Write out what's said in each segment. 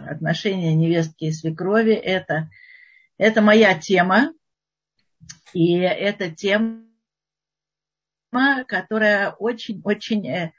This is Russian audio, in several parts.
отношения невестки и свекрови, это моя тема. И это тема, которая очень-очень,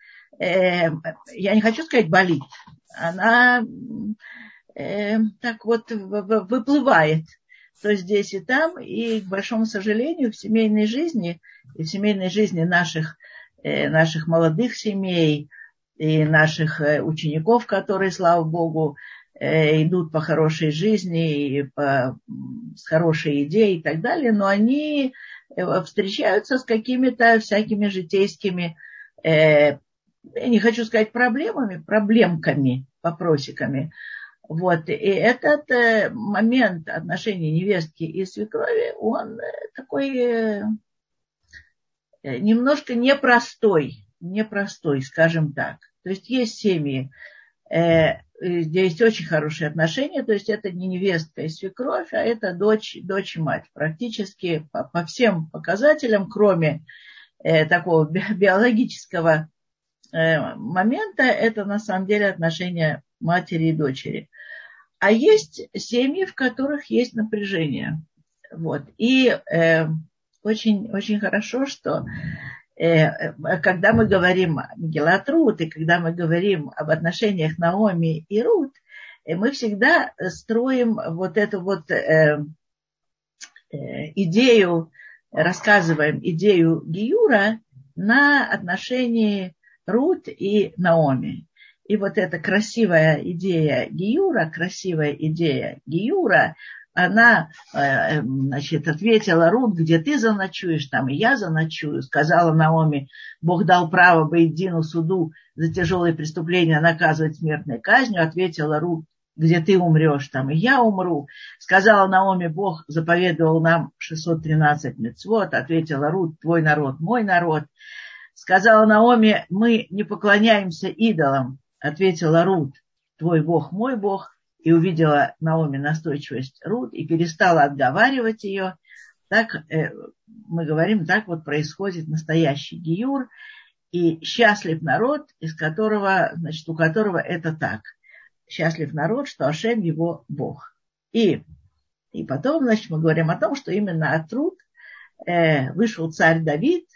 я не хочу сказать болит, она так вот выплывает то здесь и там, и, к большому сожалению, в семейной жизни, и в семейной жизни наших молодых семей, и наших учеников, которые, слава Богу, идут по хорошей жизни, и с хорошей идеей и так далее, но они встречаются с какими-то всякими житейскими, я не хочу сказать проблемками, вопросиками. Вот. И этот момент отношений невестки и свекрови, он такой немножко непростой, скажем так. То есть есть семьи, где есть очень хорошие отношения, то есть это не невестка и свекровь, а это дочь и мать. Практически по всем показателям, кроме такого биологического момента, это на самом деле отношения матери и дочери. А есть семьи, в которых есть напряжение. Вот. И очень, очень хорошо, что когда мы говорим о Мегилат Рут, и когда мы говорим об отношениях Наоми и Рут, мы всегда строим вот эту вот идею, рассказываем идею Гиюра на отношении Рут и Наоми. И вот эта красивая идея Гиюра, она, ответила Рут, где ты заночуешь, там и я заночую. Сказала Наоми, Бог дал право Бейдину суду за тяжелые преступления наказывать смертной казнью. Ответила Рут, где ты умрешь, там и я умру. Сказала Наоми, Бог заповедовал нам 613 мицвот. Ответила Рут, твой народ, мой народ. Сказала Наоми, мы не поклоняемся идолам. Ответила Рут, твой Бог, мой Бог. И увидела Наоми настойчивость Рут и перестала отговаривать ее. Так мы говорим, так вот происходит настоящий гиюр. И счастлив народ, у которого это так. Счастлив народ, что Ашем его Бог. И потом, мы говорим о том, что именно от Рут вышел царь Давид.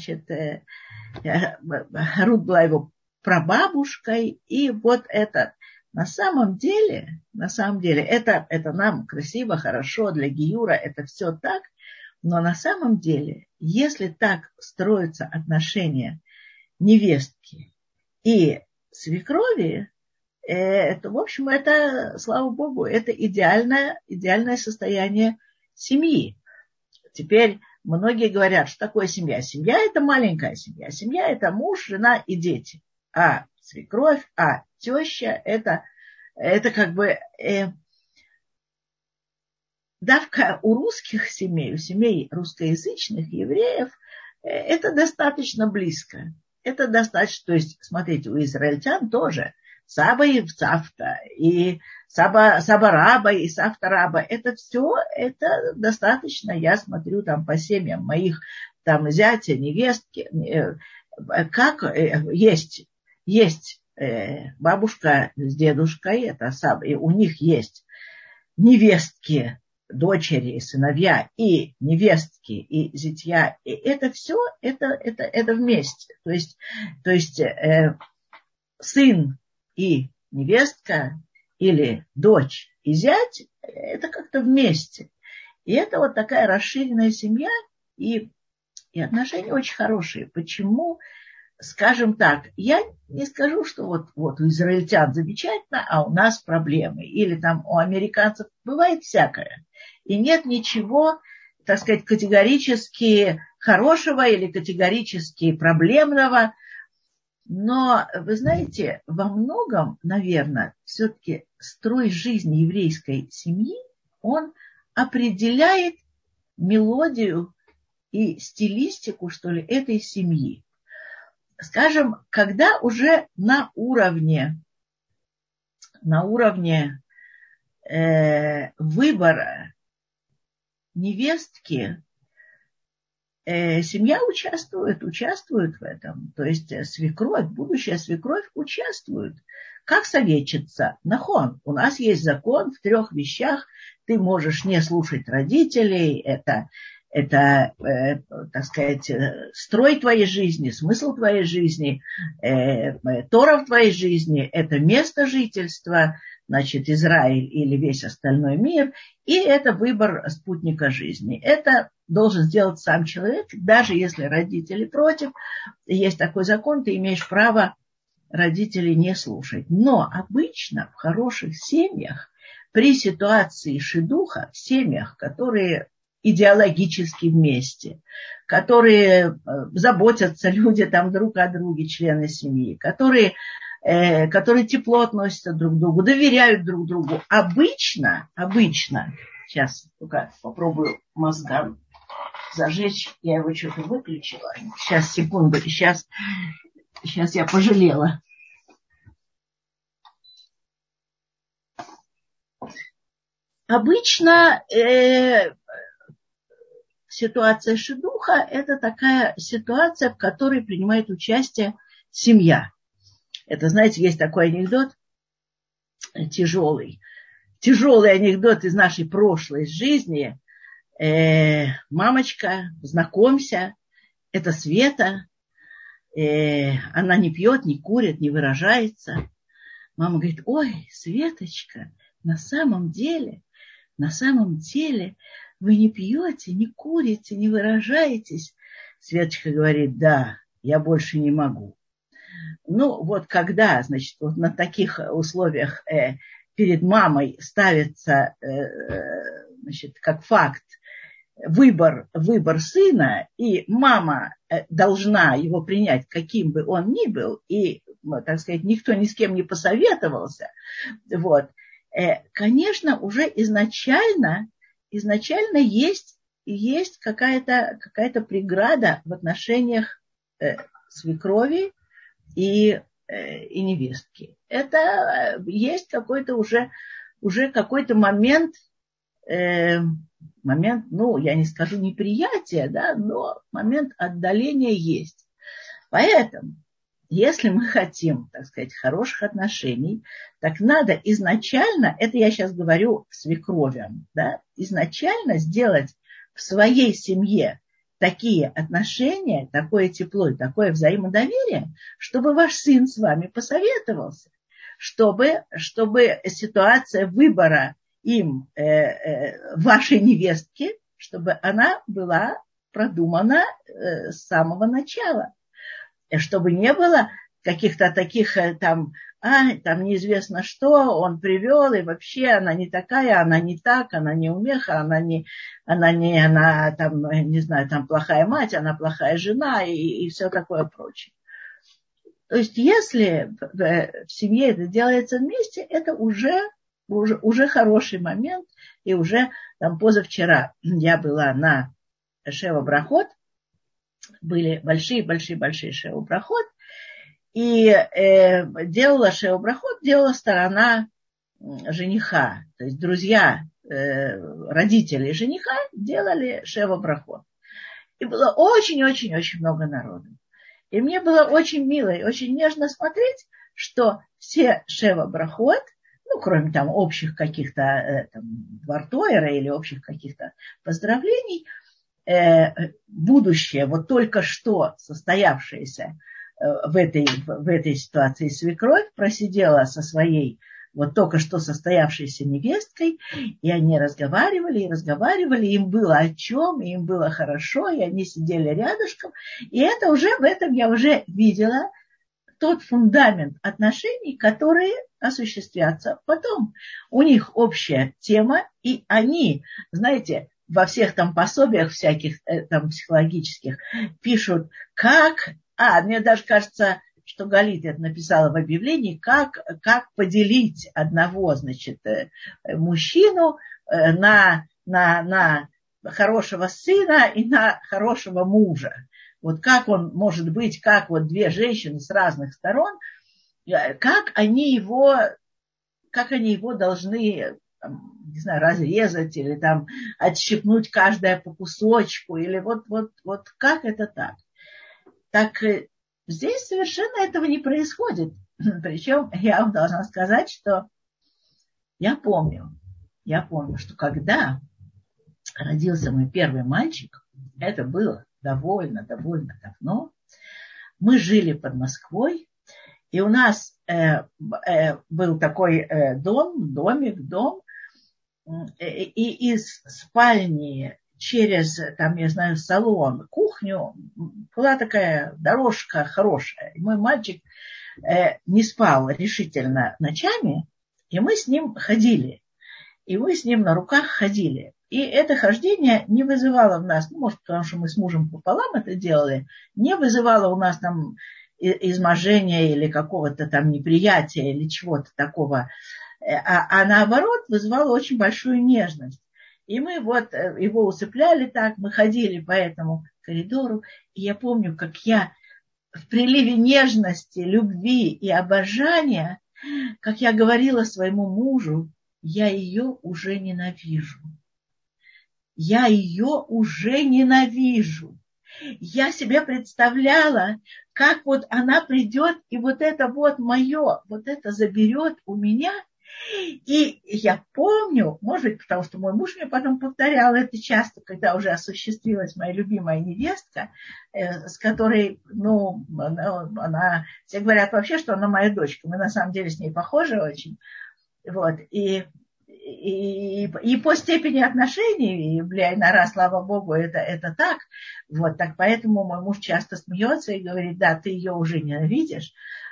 Рут была его прабабушкой. И вот это на самом деле, это нам красиво, хорошо для гиюра, это все так. Но на самом деле, если так строятся отношения невестки и свекрови, то, в общем, это, слава Богу, это идеальное состояние семьи. Теперь многие говорят, что такое семья? Семья – это маленькая семья. Семья – это муж, жена и дети. А свекровь, теща – это как бы давка у русских семей, у семей русскоязычных евреев, это достаточно близко. Это достаточно, то есть, смотрите, у израильтян тоже Саба и Цавта, и Саба Раба, и Савта Раба. Это все, это достаточно, я смотрю там по семьям моих там зятя, невестки, как есть бабушка с дедушкой, это Саба, и у них есть невестки, дочери, сыновья, и невестки, и зятья, и это все, это вместе. То есть сын и невестка, или дочь и зять, это как-то вместе. И это вот такая расширенная семья, и отношения очень хорошие. Почему? Скажем так, я не скажу, что вот у израильтян замечательно, а у нас проблемы. Или там у американцев бывает всякое. И нет ничего, так сказать, категорически хорошего или категорически проблемного. Но, вы знаете, во многом, наверное, все-таки строй жизни еврейской семьи, он определяет мелодию и стилистику, что ли, этой семьи. Скажем, когда уже на уровне выбора невестки семья участвует в этом. То есть свекровь, будущая свекровь участвует. Как советчица? Нахон. У нас есть закон в 3 вещах. Ты можешь не слушать родителей. Это так сказать, строй твоей жизни, смысл твоей жизни, Тора в твоей жизни. Это место жительства, значит, Израиль или весь остальной мир. И это выбор спутника жизни. Это должен сделать сам человек, даже если родители против. Есть такой закон, ты имеешь право родителей не слушать. Но обычно в хороших семьях, при ситуации шидуха, в семьях, которые идеологически вместе, которые заботятся люди там друг о друге, члены семьи, которые тепло относятся друг к другу, доверяют друг другу. Обычно, сейчас только попробую мозгам зажечь, я его что-то выключила. Сейчас, секунду, сейчас я пожалела. Обычно ситуация шидуха – это такая ситуация, в которой принимает участие семья. Это, знаете, есть такой анекдот тяжелый анекдот из нашей прошлой жизни. Мамочка, знакомься, это Света. Она не пьет, не курит, не выражается. Мама говорит: ой, Светочка, на самом деле вы не пьете, не курите, не выражаетесь. Светочка говорит: да, я больше не могу. Ну, вот когда, значит, вот на таких условиях перед мамой ставится, значит, как факт выбор сына, и мама должна его принять, каким бы он ни был, и, так сказать, никто ни с кем не посоветовался, вот, конечно, уже изначально есть какая-то преграда в отношениях свекрови и невестки. Это есть какой-то уже какой-то момент, ну, я не скажу неприятия, да, но момент отдаления есть. Поэтому, если мы хотим, так сказать, хороших отношений, так надо изначально, это я сейчас говорю свекровям, да, изначально сделать в своей семье такие отношения, такое тепло и такое взаимодоверие, чтобы ваш сын с вами посоветовался, чтобы ситуация выбора им вашей невестки, чтобы она была продумана с самого начала. Чтобы не было каких-то таких там неизвестно что он привел, и вообще она не такая, она не так, она не умеха, она там, не знаю, там плохая мать, она плохая жена и все такое прочее. То есть если в семье это делается вместе, это уже хороший момент. И уже там позавчера я была на Шева Брахот, были большие Шева Брахот, и делала Шева Брахот, делала сторона жениха, то есть друзья родителей жениха делали Шева Брахот. И было очень-очень-очень много народу. И мне было очень мило и очень нежно смотреть, что все Шева Брахот, ну, кроме там общих каких-то Двартойра или общих каких-то поздравлений, будущее, вот только что состоявшееся в этой ситуации свекровь просидела со своей вот только что состоявшейся невесткой, и они разговаривали, им было о чем, им было хорошо, и они сидели рядышком, и это уже, в этом я уже видела тот фундамент отношений, которые осуществятся потом. У них общая тема, и они, знаете, во всех там пособиях всяких там психологических пишут, мне даже кажется, что Галит это написала в объявлении, как поделить одного, значит, мужчину на хорошего сына и на хорошего мужа. Вот как он может быть, как вот две женщины с разных сторон, как они его должны, не знаю, разрезать или там отщипнуть каждое по кусочку, или вот как это так. Так здесь совершенно этого не происходит. Причем я вам должна сказать, что я помню, что когда родился мой первый мальчик, это было довольно давно, мы жили под Москвой, и у нас был такой дом, и из спальни через, там, я знаю, салон, кухню была такая дорожка хорошая. И мой мальчик не спал решительно ночами, и мы с ним ходили. И мы с ним на руках ходили. И это хождение не вызывало в нас, может, потому что мы с мужем пополам это делали, не вызывало у нас там изможения или какого-то там неприятия или чего-то такого, а наоборот вызывало очень большую нежность. И мы вот его усыпляли так, мы ходили по этому коридору, и я помню, как я в приливе нежности, любви и обожания, как я говорила своему мужу, я ее уже ненавижу. Я ее уже ненавижу. Я себе представляла, как вот она придет и вот это вот мое, вот это заберет у меня. И я помню, может быть, потому что мой муж мне потом повторял это часто, когда уже осуществилась моя любимая невестка, с которой, ну, она, все говорят вообще, что она моя дочка. Мы на самом деле с ней похожи очень. Вот. И по степени отношений, Нара, слава Богу, это так. Вот, так поэтому мой муж часто смеется и говорит, да, ты ее уже ненавидишь.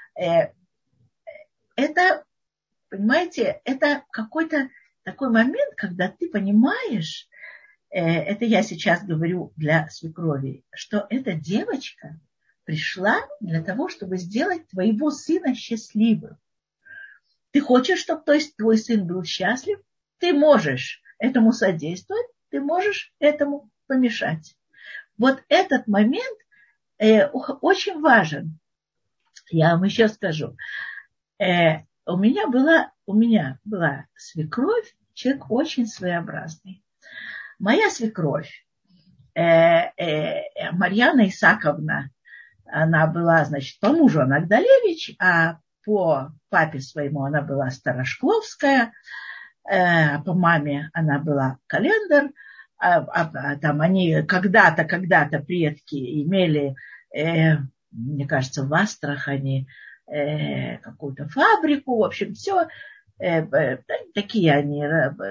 Это, понимаете, это какой-то такой момент, когда ты понимаешь, это я сейчас говорю для свекрови, что эта девочка пришла для того, чтобы сделать твоего сына счастливым. Ты хочешь, чтобы твой сын был счастлив? Ты можешь этому содействовать, ты можешь этому помешать. Вот этот момент очень важен. Я вам еще скажу. У меня была свекровь, человек очень своеобразный. Моя свекровь, Марьяна Исаковна, она была, значит, по мужу она Гдалевич, а по папе своему она была Старошкловская, по маме она была Календар, там они когда-то предки имели, мне кажется, в Астрахани какую-то фабрику, в общем, все, такие они.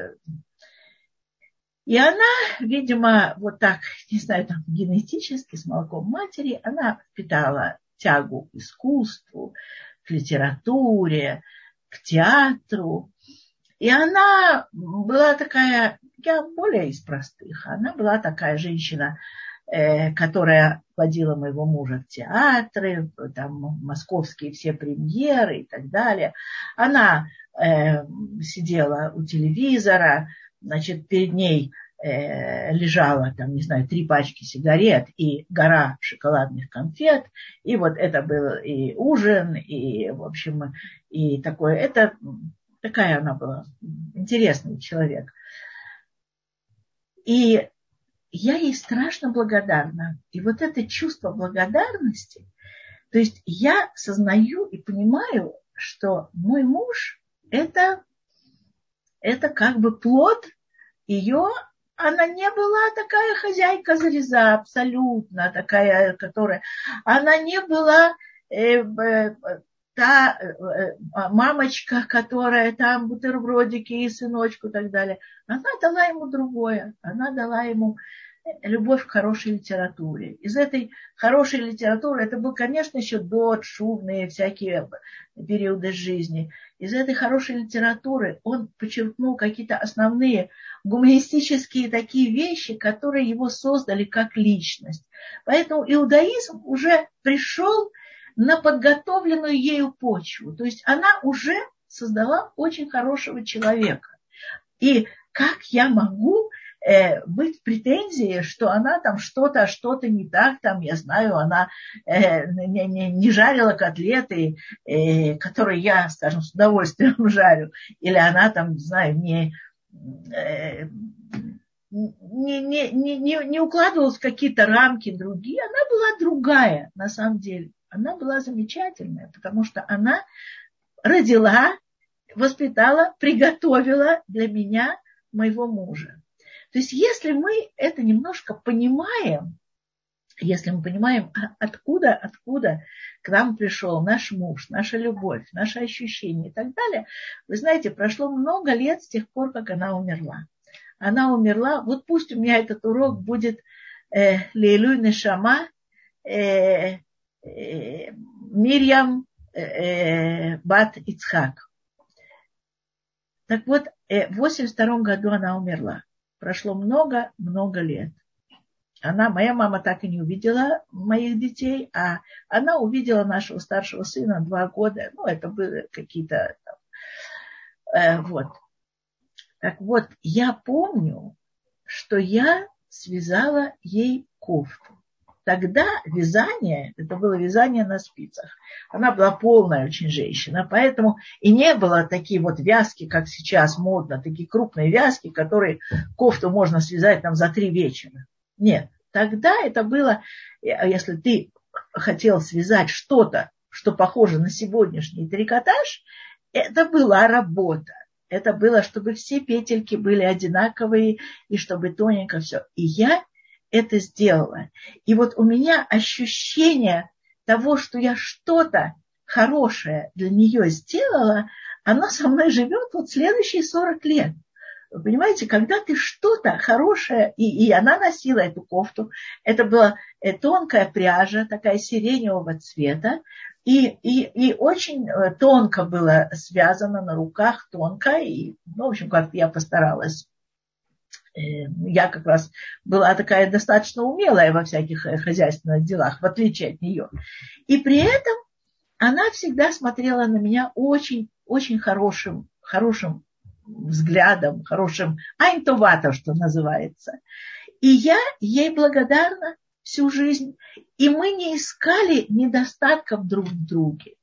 И она, видимо, вот так, не знаю, там генетически, с молоком матери, она питала тягу к искусству, к литературе, к театру. И она была такая, я более из простых, она была такая женщина, которая водила моего мужа в театры, там московские все премьеры и так далее. Она сидела у телевизора, значит, перед ней лежала, там, не знаю, 3 пачки сигарет и гора шоколадных конфет. И вот это был и ужин, и, в общем, и такое. Такая она была, интересный человек. И я ей страшно благодарна. И вот это чувство благодарности, то есть я сознаю и понимаю, что мой муж это как бы плод ее. Она не была такая хозяйка зареза, абсолютно такая, которая... Она не была та мамочка, которая там бутербродики и сыночку и так далее. Она дала ему другое. Она дала ему любовь к хорошей литературе. Из этой хорошей литературы, это был, конечно, еще шумные всякие периоды жизни. Из этой хорошей литературы он подчеркнул какие-то основные гуманистические такие вещи, которые его создали как личность. Поэтому иудаизм уже пришел на подготовленную ею почву. То есть она уже создала очень хорошего человека. И как я могу быть в претензии, что она там что-то не так, там, я знаю, она не жарила котлеты, которые я, скажем, с удовольствием жарю, или она там, не знаю, не укладывалась в какие-то рамки другие, она была другая, на самом деле. Она была замечательная, потому что она родила, воспитала, приготовила для меня моего мужа. То есть если мы это немножко понимаем, если мы понимаем, откуда к нам пришел наш муж, наша любовь, наши ощущения и так далее, вы знаете, прошло много лет с тех пор, как она умерла. Она умерла, вот пусть у меня этот урок будет Лейлуй Нешама Мирьям Бат Ицхак. Так вот, в 82 году она умерла. Прошло много лет. Моя мама так и не увидела моих детей, а она увидела нашего старшего сына 2 года. Ну, это были какие-то... вот. Так вот, я помню, что я связала ей кофту. Тогда вязание, это было вязание на спицах. Она была полная очень женщина, поэтому и не было такие вот вязки, как сейчас модно, такие крупные вязки, которые кофту можно связать там за 3 вечера. Нет, тогда это было, если ты хотел связать что-то, что похоже на сегодняшний трикотаж, это была работа. Это было, чтобы все петельки были одинаковые, и чтобы тоненько все. И я это сделала. И вот у меня ощущение того, что я что-то хорошее для нее сделала, оно со мной живет вот следующие 40 лет. Вы понимаете, когда ты что-то хорошее, и она носила эту кофту, это была тонкая пряжа, такая сиреневого цвета, и очень тонко было связано на руках, тонко, и, в общем, как-то я постаралась. Я как раз была такая достаточно умелая во всяких хозяйственных делах, в отличие от нее. И при этом она всегда смотрела на меня очень, очень хорошим взглядом, хорошим айн-товато, что называется. И я ей благодарна всю жизнь. И мы не искали недостатков друг в друге.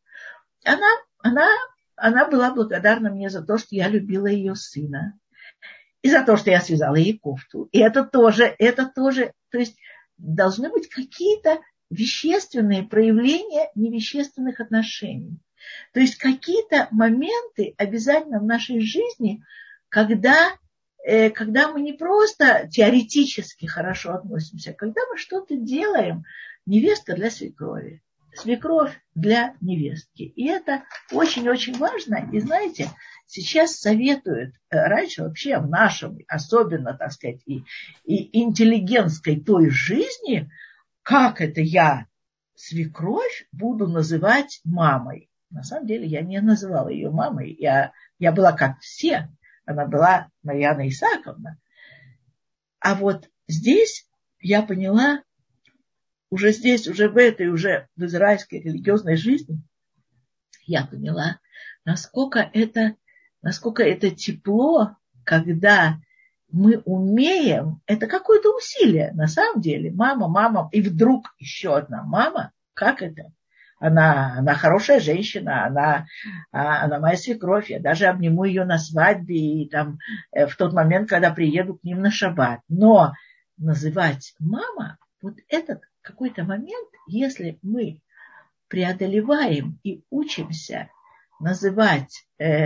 Она была благодарна мне за то, что я любила ее сына. И за то, что я связала ей кофту. И это тоже, то есть должны быть какие-то вещественные проявления невещественных отношений. То есть какие-то моменты обязательно в нашей жизни, когда мы не просто теоретически хорошо относимся, когда мы что-то делаем, невестка для свекрови, свекровь для невестки. И это очень-очень важно. И знаете, сейчас советуют, раньше вообще в нашем, особенно, так сказать, и интеллигентской той жизни, как это я свекровь буду называть мамой. На самом деле я не называла ее мамой. Я была как все. Она была Марьяна Исааковна. А вот здесь я поняла, уже в израильской религиозной жизни, я поняла, насколько это тепло, когда мы умеем, это какое-то усилие, на самом деле. Мама, и вдруг еще одна мама. Как это? Она хорошая женщина, она моя свекровь. Я даже обниму ее на свадьбе и там, в тот момент, когда приеду к ним на шаббат. Но называть мама, вот этот какой-то момент, если мы преодолеваем и учимся называть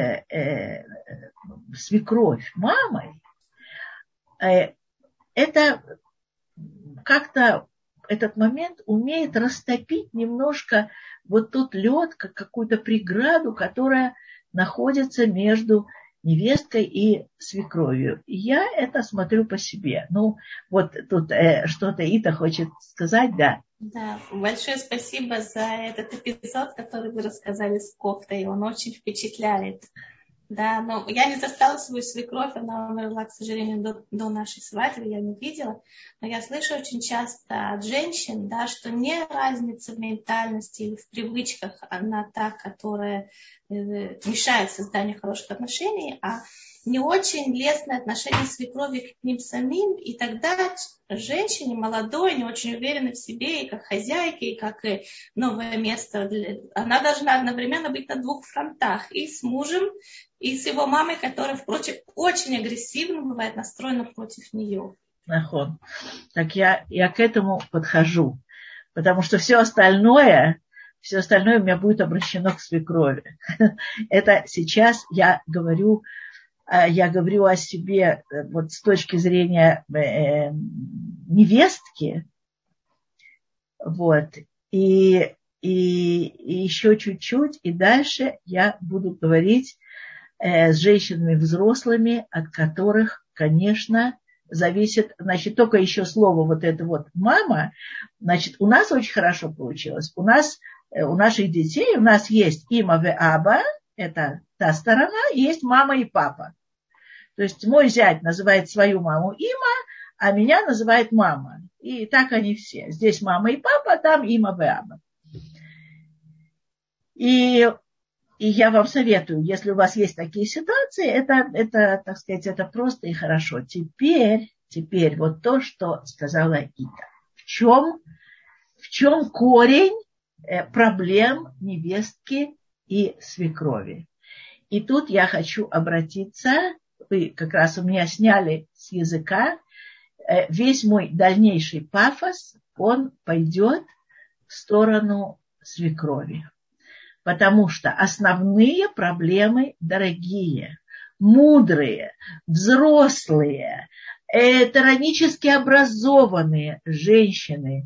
свекровь мамой, это как-то этот момент умеет растопить немножко вот тот лед, как какую-то преграду, которая находится между невесткой и свекровью. И я это смотрю по себе. Ну, вот тут что-то Ита хочет сказать, да. Да, большое спасибо за этот эпизод, который вы рассказали с кофтой. Он очень впечатляет. Да, но я не застала свою свекровь, она умерла, к сожалению, до нашей свадьбы, я не видела. Но я слышу очень часто от женщин, да, что не разница в ментальности или в привычках, она та, которая мешает созданию хороших отношений, а не очень лестное отношение свекрови к ним самим, и тогда женщине молодой, не очень уверенной в себе, и как хозяйке, и как новое место, она должна одновременно быть на 2 фронтах, и с мужем, и с его мамой, которая, впрочем, очень агрессивно бывает настроена против нее. Так я к этому подхожу, потому что все остальное все остальное у меня будет обращено к свекрови. Это сейчас я говорю о себе вот с точки зрения невестки. Вот. И еще чуть-чуть, и дальше я буду говорить с женщинами взрослыми, от которых, конечно, зависит, значит, только еще слово вот это вот мама, значит, у нас очень хорошо получилось. У наших детей, у нас есть има ве аба, это та сторона, есть мама и папа. То есть мой зять называет свою маму има, а меня называет мама. И так они все. Здесь мама и папа, там има ве аба. И я вам советую, если у вас есть такие ситуации, это, так сказать, это просто и хорошо. Теперь вот то, что сказала Ита. В чем корень проблем невестки и свекрови? И тут я хочу обратиться, вы как раз у меня сняли с языка, весь мой дальнейший пафос, он пойдет в сторону свекрови. Потому что основные проблемы, дорогие, мудрые, взрослые, таранически образованные женщины,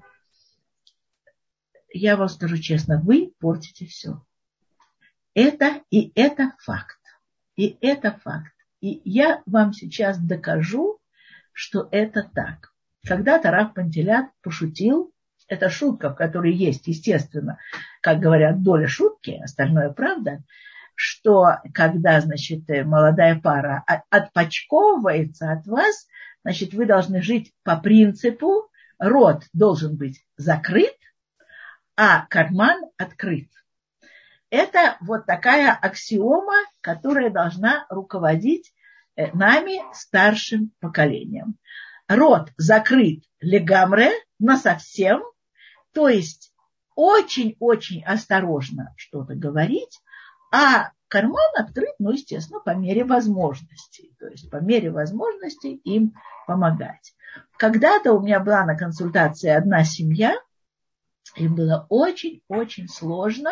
я вам скажу честно, вы портите все. Это факт. И это факт. И я вам сейчас докажу, что это так. Когда-то Рав Пантелят пошутил, это шутка, в которой есть, естественно, как говорят, доля шутки, остальное правда, что когда, значит, молодая пара отпочковывается от вас, значит, вы должны жить по принципу, рот должен быть закрыт, а карман открыт. Это вот такая аксиома, которая должна руководить нами, старшим поколением. Рот закрыт легамре, насовсем, то есть очень-очень осторожно что-то говорить, а карман открыт, ну, естественно, по мере возможностей. То есть по мере возможностей им помогать. Когда-то у меня была на консультации одна семья, им было очень-очень сложно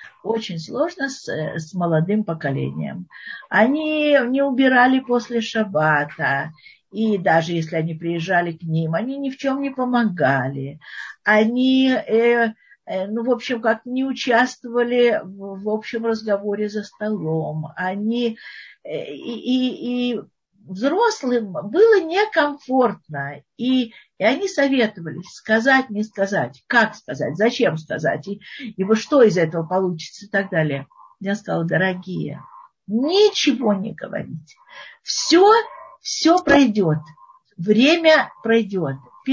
с молодым поколением. Они не убирали после шаббата, и даже если они приезжали к ним, они ни в чем не помогали. Они, в общем, как не участвовали в общем разговоре за столом. Они и взрослым было некомфортно, и они советовались сказать, не сказать, как сказать, зачем сказать, и вот что из этого получится и так далее. Я сказала, дорогие, ничего не говорите. Все пройдет, время пройдет,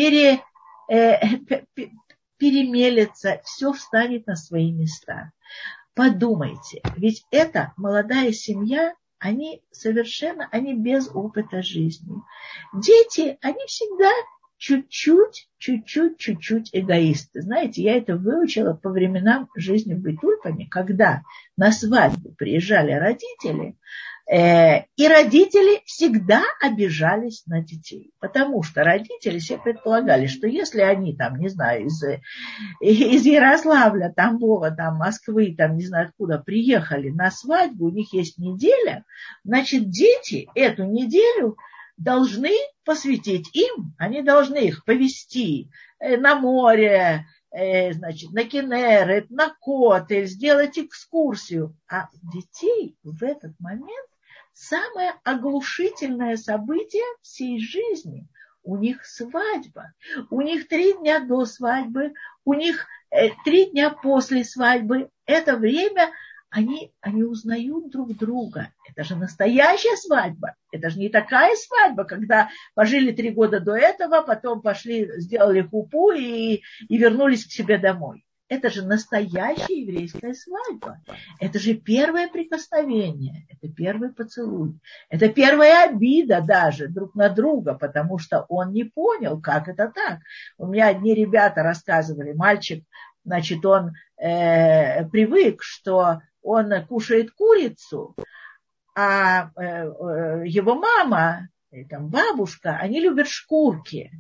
перемелется, все встанет на свои места. Подумайте, ведь это молодая семья, они без опыта жизни. Дети, они всегда чуть-чуть эгоисты. Знаете, я это выучила по временам жизни в Бейтульпане, когда на свадьбу приезжали родители, и родители всегда обижались на детей. Потому что родители все предполагали, что если они там, не знаю, из Ярославля, Тамбова, там, Москвы, там, не знаю откуда, приехали на свадьбу, у них есть неделя, значит, дети эту неделю должны посвятить им, они должны их повезти на море, значит, на Кенерет, на Котель, сделать экскурсию. А детей в этот момент самое оглушительное событие всей жизни. У них свадьба. У них 3 дня до свадьбы, у них 3 дня после свадьбы. Это время они узнают друг друга. Это же настоящая свадьба. Это же не такая свадьба, когда пожили 3 года до этого, потом пошли, сделали хупу и вернулись к себе домой. Это же настоящая еврейская свадьба. Это же первое прикосновение, это первый поцелуй. Это первая обида даже друг на друга, потому что он не понял, как это так. У меня одни ребята рассказывали, мальчик, значит, он привык, что он кушает курицу, а его мама, там, бабушка, они любят шкурки.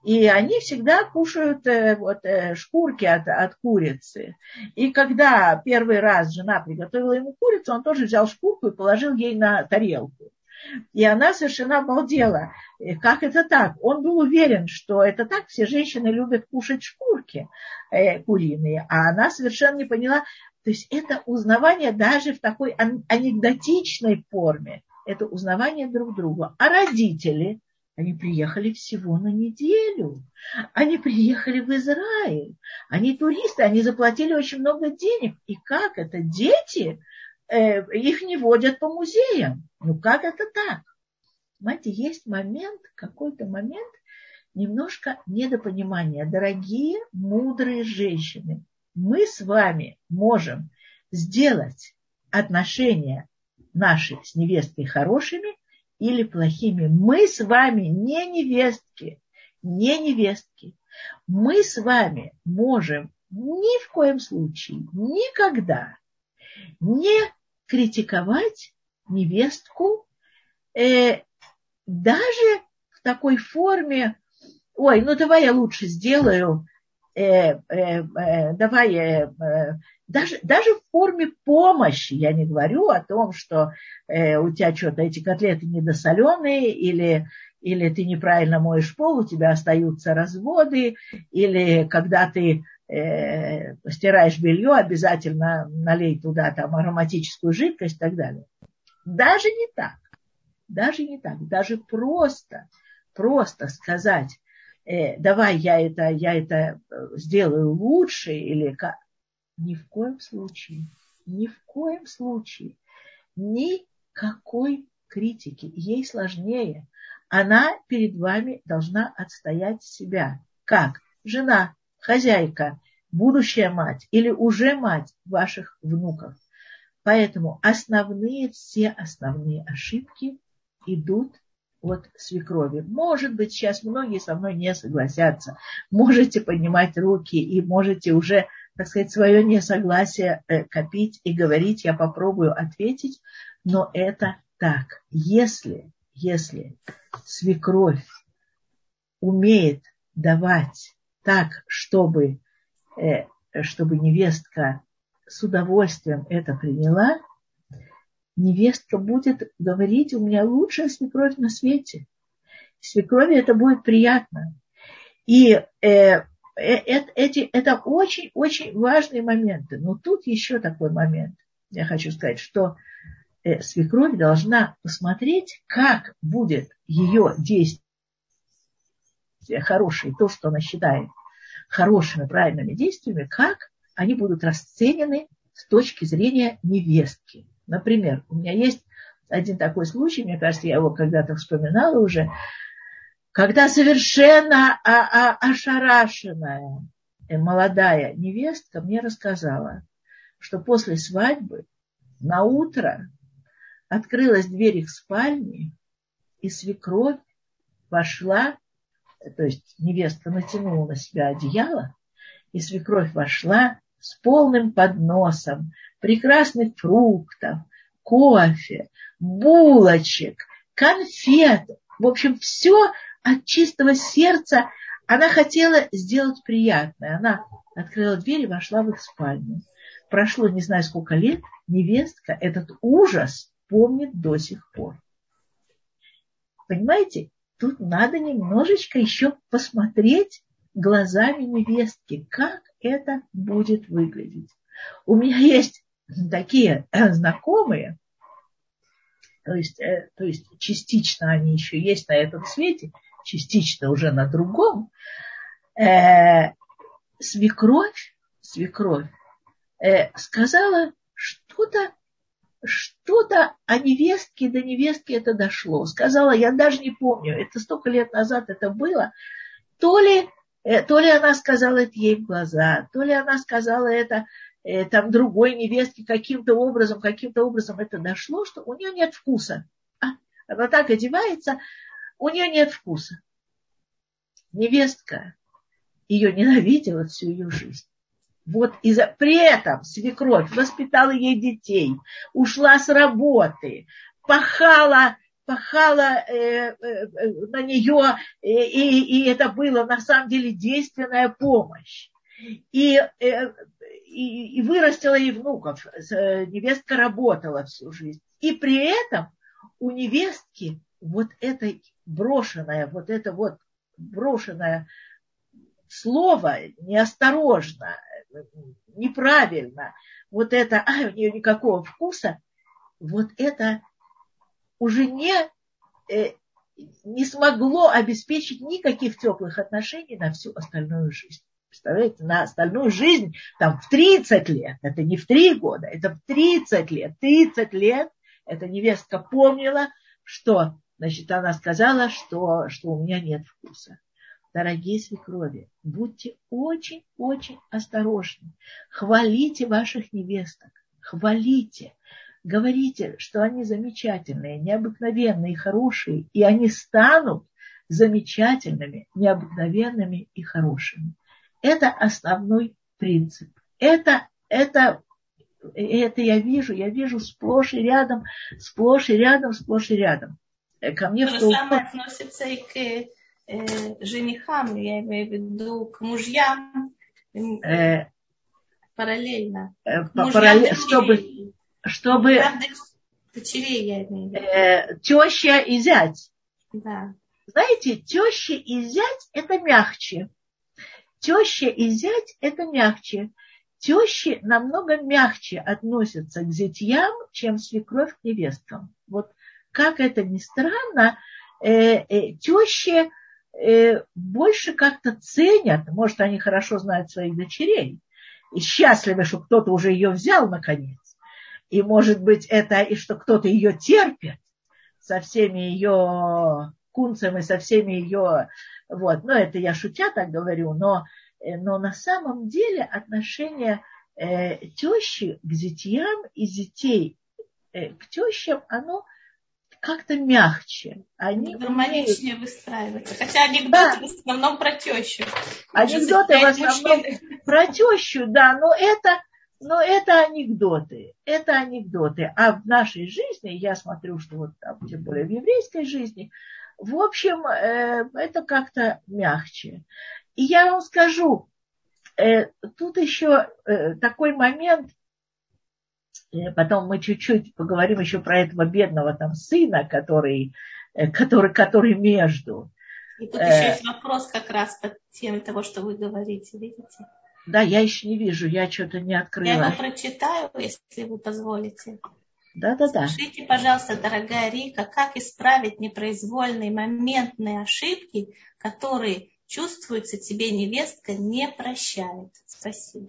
И они всегда кушают шкурки от курицы. И когда первый раз жена приготовила ему курицу, он тоже взял шкурку и положил ей на тарелку. И она совершенно обалдела. Как это так? Он был уверен, что это так, все женщины любят кушать шкурки куриные, а она совершенно не поняла. То есть это узнавание даже в такой анекдотичной форме. Это узнавание друг друга. А родители, они приехали всего на неделю. Они приехали в Израиль. Они туристы, они заплатили очень много денег. И как это? Дети, их не водят по музеям. Ну как это так? Понимаете, есть момент, какой-то момент немножко недопонимания. Дорогие, мудрые женщины, мы с вами можем сделать отношения наши с невесткой хорошими или плохими. Мы с вами не невестки, не невестки. Мы с вами можем ни в коем случае, никогда не критиковать невестку даже в такой форме: ой, ну давай я лучше сделаю, давай, даже в форме помощи. Я не говорю о том, что у тебя что-то эти котлеты недосоленые, или ты неправильно моешь пол, у тебя остаются разводы, или когда ты стираешь белье, обязательно налей туда там ароматическую жидкость и так далее. Даже не так. Даже просто сказать: давай я это сделаю лучше, или как. Ни в коем случае, никакой критики. Ей сложнее. Она перед вами должна отстоять себя. Как? Жена, хозяйка, будущая мать или уже мать ваших внуков. Поэтому все основные ошибки идут от свекрови. Может быть, сейчас многие со мной не согласятся. Можете поднимать руки и можете уже, так сказать, свое несогласие копить и говорить. Я попробую ответить, но это так. Если свекровь умеет давать так, чтобы невестка с удовольствием это приняла, невестка будет говорить: у меня лучшая свекровь на свете. Свекрови это будет приятно. И это очень-очень важные моменты. Но тут еще такой момент. Я хочу сказать, что свекровь должна посмотреть, как будет ее действие хорошее, то, что она считает хорошими, правильными действиями, как они будут расценены с точки зрения невестки. Например, у меня есть один такой случай, мне кажется, я его когда-то вспоминала уже, когда совершенно ошарашенная молодая невестка мне рассказала, что после свадьбы на утро открылась дверь их спальни, и свекровь вошла, то есть невестка натянула на себя одеяло, и свекровь вошла с полным подносом прекрасных фруктов, кофе, булочек, конфет. В общем, все от чистого сердца. Она хотела сделать приятное. Она открыла дверь и вошла в их спальню. Прошло не знаю сколько лет, невестка этот ужас помнит до сих пор. Понимаете, тут надо немножечко еще посмотреть глазами невестки, как это будет выглядеть. У меня есть такие знакомые, то есть частично они еще есть на этом свете, частично уже на другом. Свекровь сказала что-то о невестке, до невестки это дошло. Сказала: я даже не помню, это столько лет назад это было. То ли она сказала это ей в глаза, то ли она сказала это там другой невестке, каким-то образом это дошло, что у нее нет вкуса. Она так одевается, у нее нет вкуса. Невестка ее ненавидела всю ее жизнь. При этом свекровь воспитала ей детей, ушла с работы, пахала пахала на нее, и это было на самом деле действенная помощь. И вырастила ей внуков. Невестка работала всю жизнь. И при этом у невестки вот это брошенное слово неосторожно, неправильно, вот это, у нее никакого вкуса, вот это уже не смогло обеспечить никаких теплых отношений на всю остальную жизнь. Представляете, на остальную жизнь, там, в 30 лет, это не в 3 года, это в 30 лет. 30 лет эта невестка помнила, что, значит, она сказала, что у меня нет вкуса. Дорогие свекрови, будьте очень-очень осторожны. Хвалите ваших невесток, хвалите. Говорите, что они замечательные, необыкновенные, хорошие, и они станут замечательными, необыкновенными и хорошими. Это основной принцип. Это я вижу сплошь и рядом. Ко мне то же самое относится и к женихам, я имею в виду к мужьям, параллельно. Чтобы дочерей, я имею в виду. Теща и зять. Да. Знаете, теща и зять это мягче. Теща и зять это мягче. Тещи намного мягче относятся к зятьям, чем свекровь к невесткам. Вот как это ни странно, тещи больше как-то ценят, может, они хорошо знают своих дочерей, и счастливы, что кто-то уже ее взял наконец. И, может быть, это и что кто-то ее терпит со всеми ее кунцами, со всеми ее... Вот. Но это я шутя так говорю, но на самом деле отношение тещи к зятьям и зятей к тещам, оно как-то мягче. Они гармоничнее выстраиваются. Хотя анекдоты в основном про тещу. Анекдоты в основном про тещу, да, но это анекдоты. Это анекдоты. А в нашей жизни, я смотрю, что вот там, тем более в еврейской жизни, в общем, это как-то мягче. И я вам скажу, тут еще такой момент, потом мы чуть-чуть поговорим еще про этого бедного там сына, который между. И тут еще есть вопрос как раз по теме того, что вы говорите, видите? Да, я еще не вижу, я что-то не открыла. Я его прочитаю, если вы позволите. Да. Скажите, пожалуйста, дорогая Рика, как исправить непроизвольные моментные ошибки, которые чувствуется, тебе невестка не прощает? Спасибо.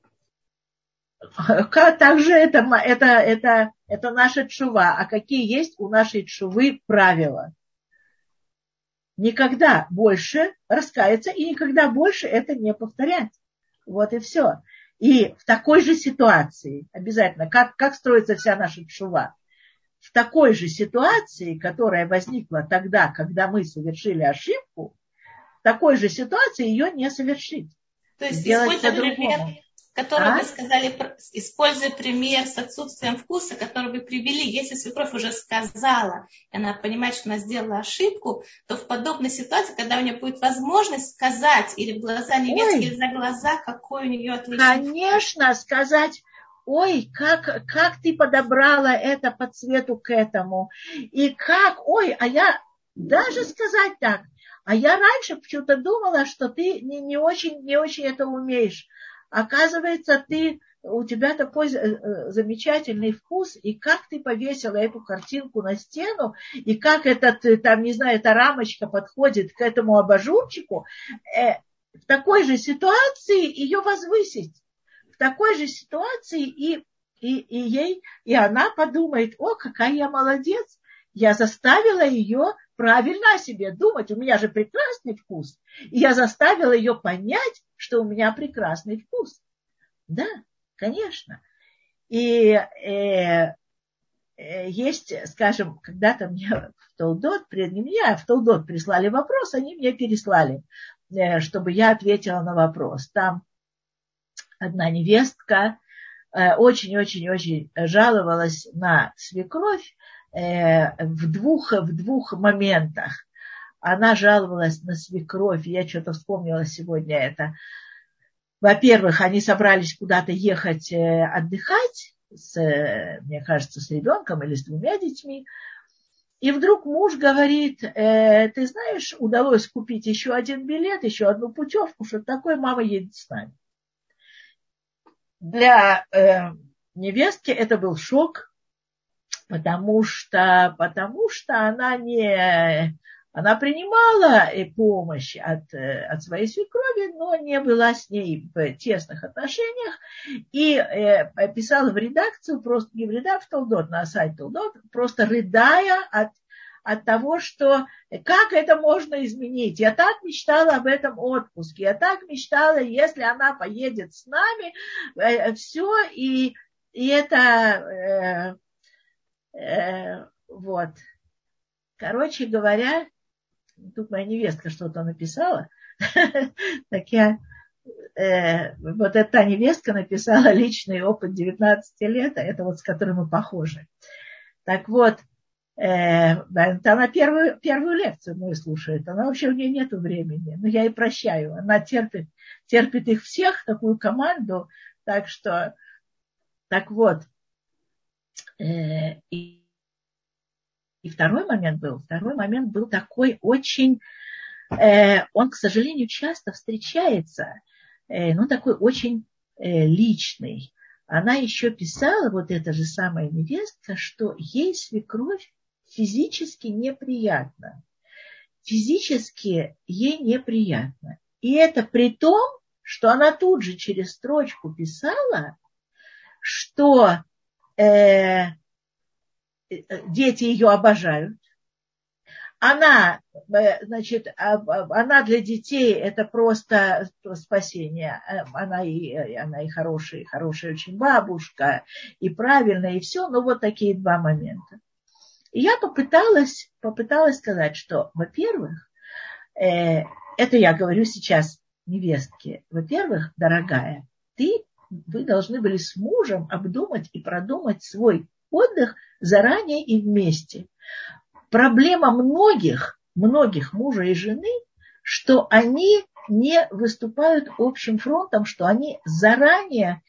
Также это наша тшува. А какие есть у нашей тшувы правила? Никогда больше раскаяться и никогда больше это не повторять. Вот и все. И в такой же ситуации, обязательно, как строится вся наша тшува, в такой же ситуации, которая возникла тогда, когда мы совершили ошибку, в такой же ситуации ее не совершить. То есть, используя пример, который вы сказали, используя пример с отсутствием вкуса, который вы привели, если свекровь уже сказала, и она понимает, что она сделала ошибку, то в подобной ситуации, когда у нее будет возможность сказать или в глаза невестки, или за глаза, какой у нее отличный конечно, вкус. Сказать, ой, как ты подобрала это по цвету к этому, и а я даже сказать так, а я раньше почему-то думала, что ты не очень это умеешь. Оказывается, у тебя такой замечательный вкус, и как ты повесила эту картинку на стену, и как эта рамочка подходит к этому абажурчику, в такой же ситуации ее возвысить. В такой же ситуации и она подумает, какая я молодец, я заставила ее правильно о себе думать. У меня же прекрасный вкус. И я заставила ее понять, что у меня прекрасный вкус. Да, конечно. И есть, скажем, когда-то мне в Толдот прислали вопрос, они мне переслали, чтобы я ответила на вопрос. Там одна невестка очень-очень-очень жаловалась на свекровь, в двух моментах. Она жаловалась на свекровь, я что-то вспомнила сегодня это. Во-первых, они собрались куда-то ехать отдыхать, мне кажется, с ребенком или с 2 детьми. И вдруг муж говорит, ты знаешь, удалось купить еще 1 билет, еще 1 путевку, что такое, мама едет с нами. Для невестки это был шок, потому что она принимала помощь от своей свекрови, но не была с ней в тесных отношениях, и писала в редакцию, просто не в редакцию Толдот, на сайт Толдот, просто рыдая от того, что как это можно изменить. Я так мечтала об этом отпуске, я так мечтала, если она поедет с нами, все, и это вот. Короче говоря, тут моя невестка что-то написала, так вот эта невестка написала личный опыт 19 лет, это вот с которым мы похожи. Так вот, она первую лекцию мою слушает, она вообще, у нее нету времени, но я ей прощаю, она терпит их всех, такую команду, так что, так вот, и второй момент был такой очень, он, к сожалению, часто встречается, но такой очень личный. Она еще писала, вот эта же самая невестка, что ей свекровь физически неприятна. Физически ей неприятно. И это при том, что она тут же через строчку писала, что дети ее обожают. Она для детей это просто спасение. Она и хорошая очень бабушка, и правильная, и все. Но вот такие 2 момента. И я попыталась сказать, что, во-первых, это я говорю сейчас невестке, во-первых, дорогая, вы должны были с мужем обдумать и продумать свой отдых заранее и вместе. Проблема многих мужа и жены, что они не выступают общим фронтом, что они заранее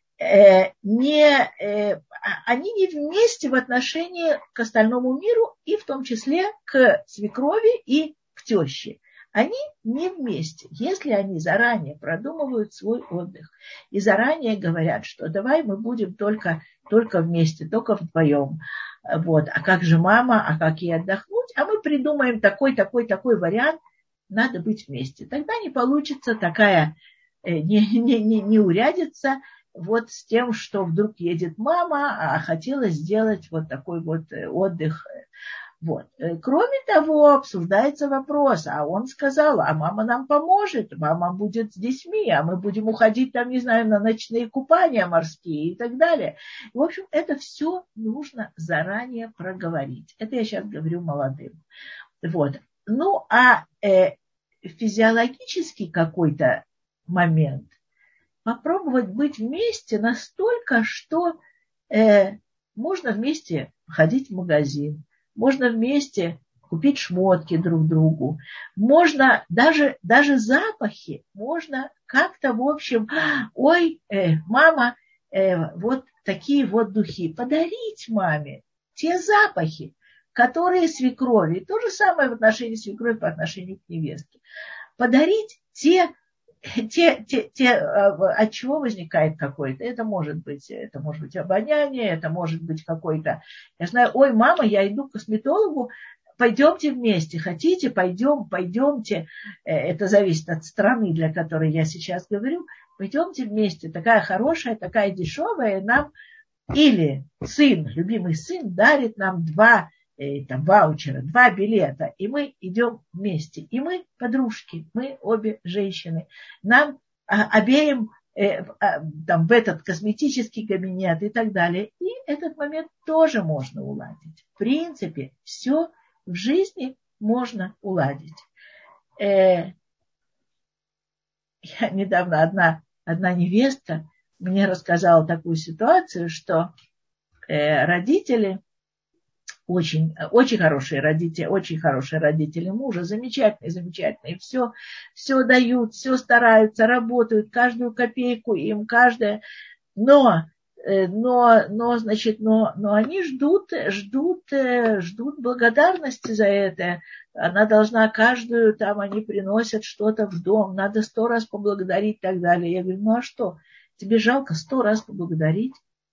они не вместе в отношении к остальному миру, и в том числе к свекрови и к теще. Они не вместе. Если они заранее продумывают свой отдых и заранее говорят, что давай мы будем только вместе, только вдвоем. Вот. А как же мама, а как ей отдохнуть? А мы придумаем такой вариант. Надо быть вместе. Тогда не получится такая неурядица вот с тем, что вдруг едет мама, а хотела сделать вот такой вот отдых. Вот. Кроме того, обсуждается вопрос, а он сказал, а мама нам поможет, мама будет с детьми, а мы будем уходить там, не знаю, на ночные купания морские и так далее. В общем, это все нужно заранее проговорить. Это я сейчас говорю молодым. Вот. Ну, а физиологический какой-то момент, попробовать быть вместе настолько, что можно вместе ходить в магазин, можно вместе купить шмотки друг другу, можно даже запахи, можно как-то, в общем, мама, вот такие вот духи, подарить маме те запахи, которые свекрови, то же самое в отношении свекрови по отношению к невестке, подарить те, от чего возникает какое-то. Это может быть обоняние, это может быть какой-то, я знаю, мама, я иду к косметологу, пойдемте вместе, хотите, пойдемте, это зависит от страны, для которой я сейчас говорю, пойдемте вместе, такая хорошая, такая дешевая, нам или любимый сын дарит нам 2 ваучера, 2 билета, и мы идем вместе. И мы подружки, мы обе женщины. Нам обеим в этот косметический кабинет и так далее. И этот момент тоже можно уладить. В принципе, все в жизни можно уладить. Я недавно одна невестка мне рассказала такую ситуацию, что родители очень, очень хорошие родители мужа, замечательные, все дают, все стараются, работают, каждую копейку им, каждая, но они ждут благодарности за это. Она должна каждую, там они приносят что-то в дом, надо 100 раз поблагодарить и так далее. Я говорю, ну а что, тебе жалко 100 раз поблагодарить?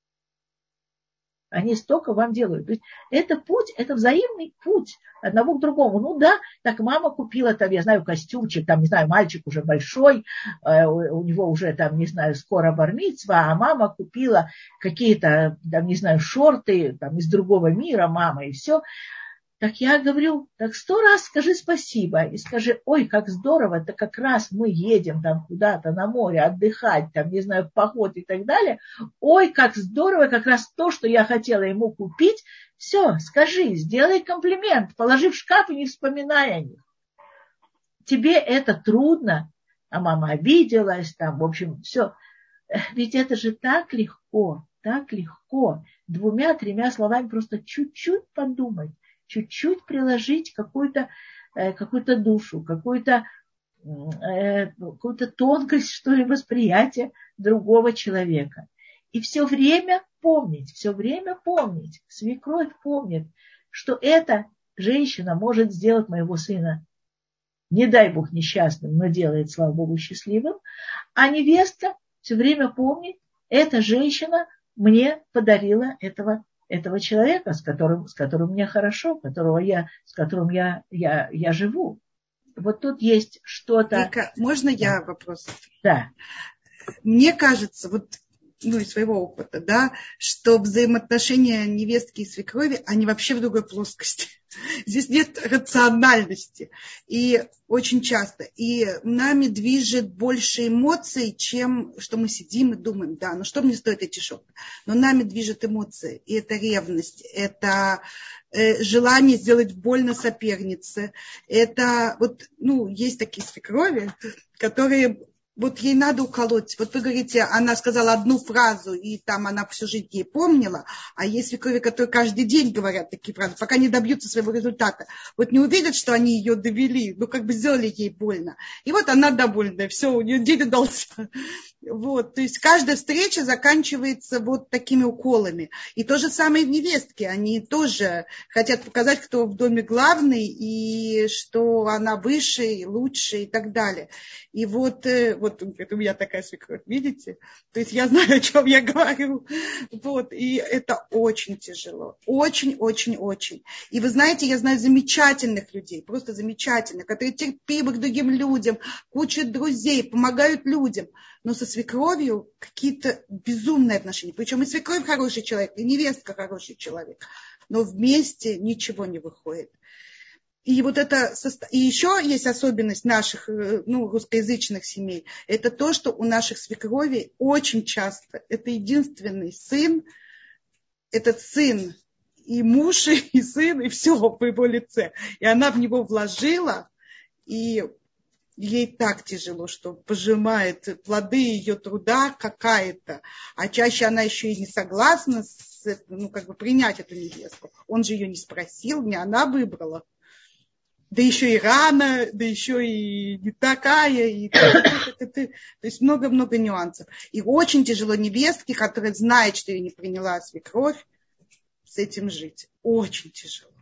Они столько вам делают. То есть это путь, это взаимный путь одного к другому. Ну да, так мама купила там, я знаю, костюмчик, там, не знаю, мальчик уже большой, у него уже там, не знаю, скоро бар-мицва, а мама купила какие-то, там, не знаю, шорты там, из другого мира, мама, и все. Так я говорю, так 100 раз скажи спасибо и скажи, ой, как здорово, это как раз мы едем там куда-то на море отдыхать, там, не знаю, в поход и так далее. Ой, как здорово, как раз то, что я хотела ему купить. Все, скажи, сделай комплимент, положи в шкаф и не вспоминай о них. Тебе это трудно, а мама обиделась, там, в общем, все. Ведь это же так легко. 2-3 словами просто чуть-чуть подумать. Чуть-чуть приложить какую-то душу, какую-то тонкость, что ли, восприятия другого человека. И все время помнить, свекровь помнит, что эта женщина может сделать моего сына, не дай Бог, несчастным, но делает, слава Богу, счастливым, а невестка все время помнит, эта женщина мне подарила этого человека, с которым мне хорошо, с которым я живу. Вот тут есть что-то... Вика, можно я вопрос? Да. Мне кажется, из своего опыта, да, что взаимоотношения невестки и свекрови, они вообще в другой плоскости. Здесь нет рациональности. И очень часто. И нами движет больше эмоций, чем что мы сидим и думаем, да, ну что мне стоит эти шопы. Но нами движет эмоции. И это ревность, это желание сделать больно сопернице. Это есть такие свекрови, которые... ей надо уколоть. Вы говорите, она сказала одну фразу, и там она всю жизнь ей помнила, а есть свекрови, которые каждый день говорят такие фразы, пока не добьются своего результата. Не увидят, что они ее довели, сделали ей больно. И она довольна, все, у нее день удался. То есть каждая встреча заканчивается такими уколами. И то же самое в невестке. Они тоже хотят показать, кто в доме главный, и что она выше, и лучше, и так далее. И это у меня такая свекровь, видите? То есть я знаю, о чем я говорю. И это очень тяжело. Очень, очень, очень. И вы знаете, я знаю замечательных людей, просто замечательных, которые терпимы к другим людям, куча друзей, помогают людям. Но со свекровью какие-то безумные отношения. Причем и свекровь хороший человек, и невестка хороший человек. Но вместе ничего не выходит. И и еще есть особенность наших русскоязычных семей. Это то, что у наших свекровей очень часто это единственный сын, этот сын и муж, и сын, и все в его лице. И она в него вложила, и ей так тяжело, что пожимает плоды ее труда какая-то. А чаще она еще и не согласна принять эту невестку. Он же ее не спросил, не она выбрала. Да еще и рано, да еще и не такая. То есть много-много нюансов. И очень тяжело невестке, которая знает, что ее не приняла свекровь, с этим жить. Очень тяжело.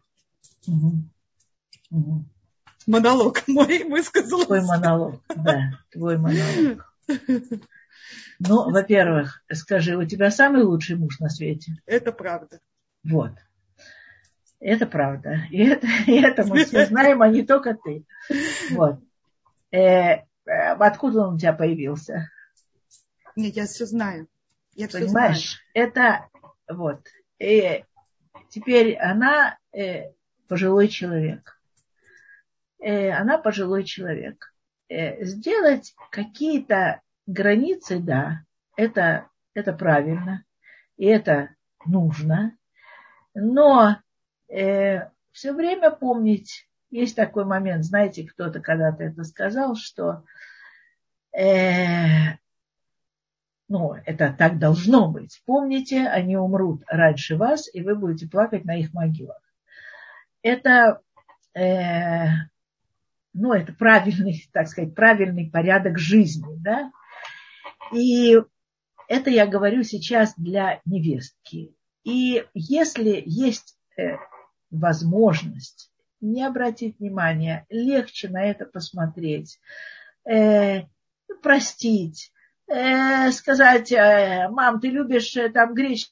Монолог мой высказался. Твой монолог, да, твой монолог. Ну, во-первых, скажи, у тебя самый лучший муж на свете? Это правда. Вот. Это правда. И это мы все знаем, а не только ты. Вот. Откуда он у тебя появился? Нет, я все знаю. Понимаешь, это вот. Теперь она пожилой человек. Она пожилой человек. Сделать какие-то границы, да, это правильно. И это нужно. Но все время помнить, есть такой момент, знаете, кто-то когда-то это сказал, что это так должно быть. Помните, они умрут раньше вас, и вы будете плакать на их могилах. это, это правильный, так сказать, правильный порядок жизни, да. И это я говорю сейчас для невестки. И если есть возможность не обратить внимания, легче на это посмотреть, простить, сказать: мам, ты любишь там гречневую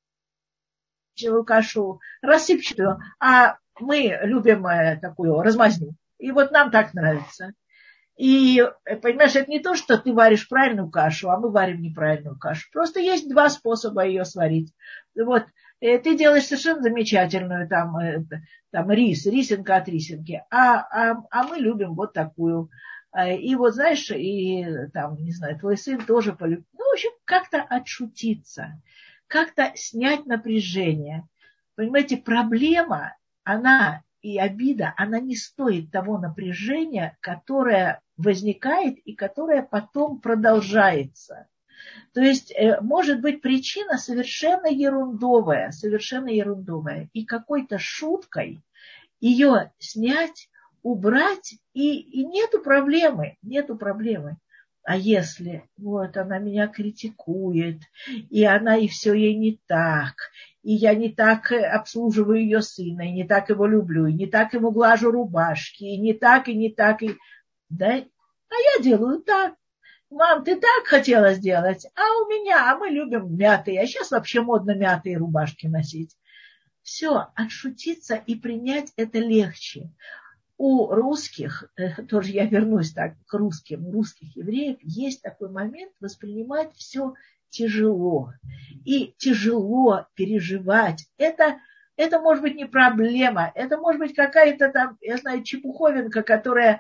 кашу рассыпчатую, а мы любим такую размазню. И вот нам так нравится. И, понимаешь, это не то, что ты варишь правильную кашу, а мы варим неправильную кашу. Просто есть два способа ее сварить. Вот, ты делаешь совершенно замечательную там рисинка от рисинки, а мы любим вот такую. И вот, знаешь, и там, не знаю, твой сын тоже полюбит. Ну, в общем, как-то отшутиться, как-то снять напряжение. Понимаете, проблема, она и обида, она не стоит того напряжения, которое возникает и которое потом продолжается. То есть, может быть, причина совершенно ерундовая, и какой-то шуткой ее снять, убрать, и нету проблемы. А если вот она меня критикует, и она, и все ей не так, и я не так обслуживаю ее сына, и не так его люблю, и не так ему глажу рубашки, и не так. Да? А я делаю так. Мам, ты так хотела сделать, а мы любим мятые, а сейчас вообще модно мятые рубашки носить. Все, отшутиться и принять это легче. У русских, тоже я вернусь так к русским, у русских евреев есть такой момент воспринимать все тяжело. И тяжело переживать. Это может быть не проблема, это может быть какая-то там, я знаю, чепуховинка, которая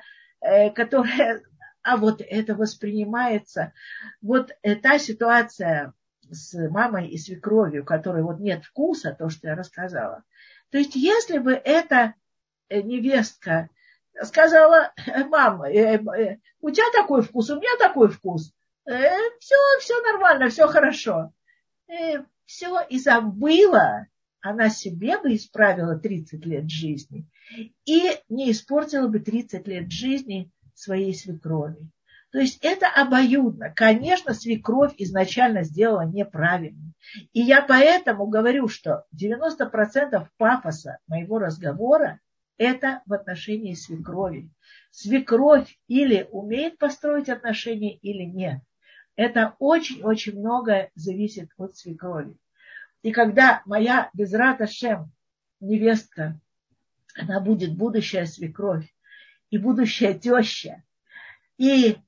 вот это воспринимается. Вот та ситуация с мамой и свекровью, у которой вот нет вкуса, то, что я рассказала. То есть, если бы эта невестка сказала: мам, у тебя такой вкус, у меня такой вкус, все нормально, все хорошо. Все, и забыла, она себе бы исправила 30 лет жизни и не испортила бы 30 лет жизни своей свекрови. То есть это обоюдно. Конечно, свекровь изначально сделала неправильно. И я поэтому говорю, что 90% пафоса моего разговора это в отношении свекрови. Свекровь или умеет построить отношения, или нет. Это очень-очень многое зависит от свекрови. И когда моя Безрат Ашем невестка, она будет будущая свекровь и будущая теща, и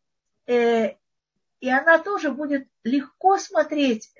она тоже будет легко смотреть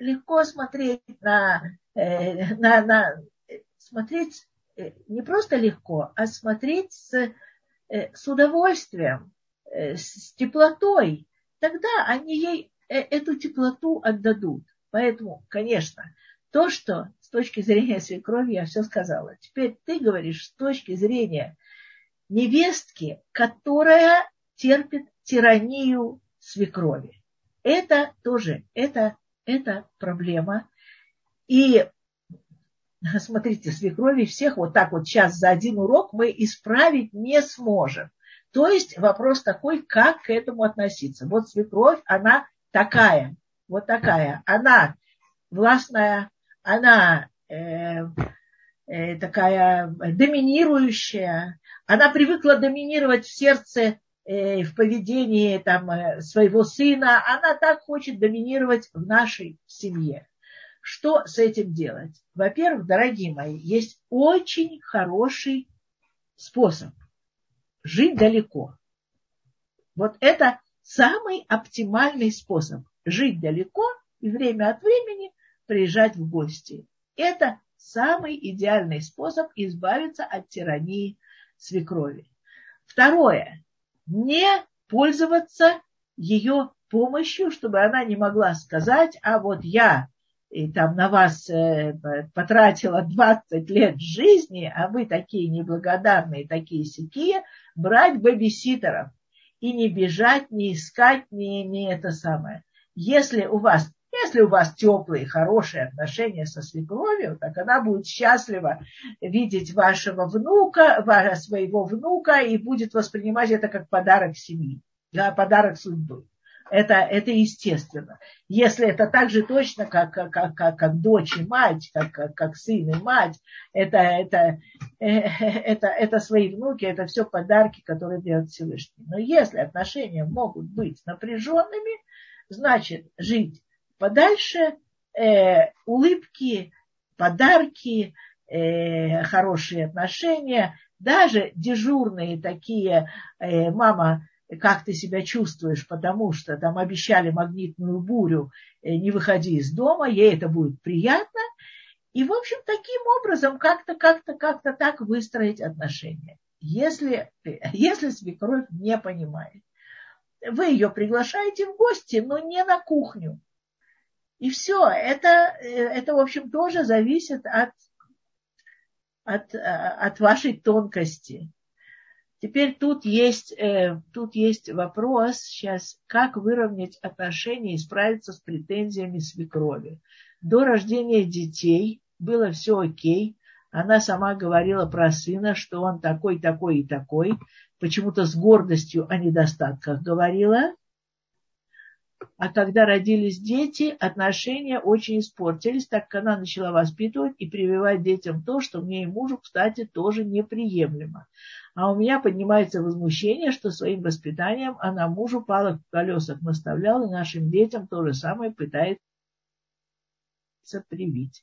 смотреть не просто легко, а смотреть с удовольствием, с теплотой. Тогда они ей эту теплоту отдадут. Поэтому, конечно, то, что с точки зрения свекрови, я все сказала. Теперь ты говоришь с точки зрения невестки, которая терпит тиранию свекрови. Это тоже, это проблема. И смотрите, свекрови всех вот так вот сейчас за один урок мы исправить не сможем. То есть вопрос такой, как к этому относиться. Вот свекровь, она такая, вот такая. Она властная, она такая доминирующая. Она привыкла доминировать в сердце, в поведении там, своего сына. Она так хочет доминировать в нашей семье. Что с этим делать? Во-первых, дорогие мои, есть очень хороший способ жить далеко. Вот это самый оптимальный способ жить далеко и время от времени приезжать в гости. Это самый идеальный способ избавиться от тирании свекрови. Второе. Не пользоваться ее помощью, чтобы она не могла сказать: а вот я там на вас потратила 20 лет жизни, а вы такие неблагодарные, такие сякие, брать бэбиситеров и не бежать, не искать, не это самое. Если Если у вас теплые, хорошие отношения со свекровью, так она будет счастлива видеть вашего внука, своего внука, и будет воспринимать это как подарок семьи, да, подарок судьбы. Это естественно. Если это так же точно, как дочь и мать, как сын и мать, это свои внуки, это все подарки, которые дает Всевышний. Но если отношения могут быть напряженными, значит, жить подальше, улыбки, подарки, хорошие отношения, даже дежурные такие, мама, как ты себя чувствуешь, потому что там обещали магнитную бурю, не выходи из дома, ей это будет приятно. И, в общем, таким образом как-то так выстроить отношения. Если свекровь не понимает, вы ее приглашаете в гости, но не на кухню. И все, это в общем, тоже зависит от вашей тонкости. Теперь тут есть вопрос сейчас, как выровнять отношения и справиться с претензиями свекрови. До рождения детей было все окей. Она сама говорила про сына, что он такой, такой и такой. Почему-то с гордостью о недостатках говорила. А когда родились дети, отношения очень испортились, так как она начала воспитывать и прививать детям то, что мне и мужу, кстати, тоже неприемлемо. А у меня поднимается возмущение, что своим воспитанием она мужу палок в колесах наставляла, и нашим детям то же самое пытается привить.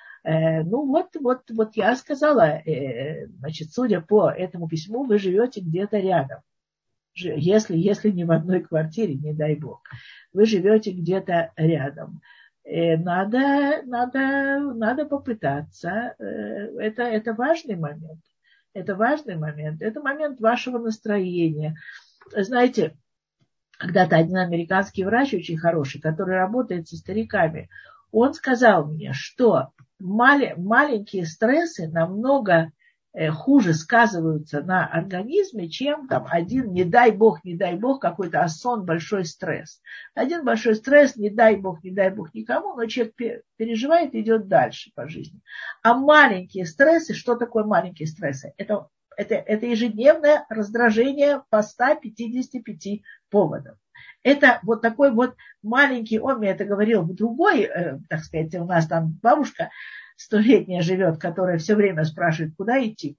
Вот я сказала, значит, судя по этому письму, вы живете где-то рядом. Если не в одной квартире, не дай бог, вы живете где-то рядом. Надо попытаться. Это важный момент. Это важный момент. Это момент вашего настроения. Знаете, когда-то один американский врач очень хороший, который работает со стариками, он сказал мне, что маленькие стрессы намного хуже сказываются на организме, чем там один, не дай бог, какой-то сон, большой стресс. Один большой стресс, не дай бог никому, но человек переживает и идет дальше по жизни. А маленькие стрессы, что такое маленькие стрессы? Это ежедневное раздражение по 155 поводам. Это вот такой вот маленький, он мне это говорил в другой, так сказать, у нас там бабушка 100-летняя живет, которая все время спрашивает, куда идти.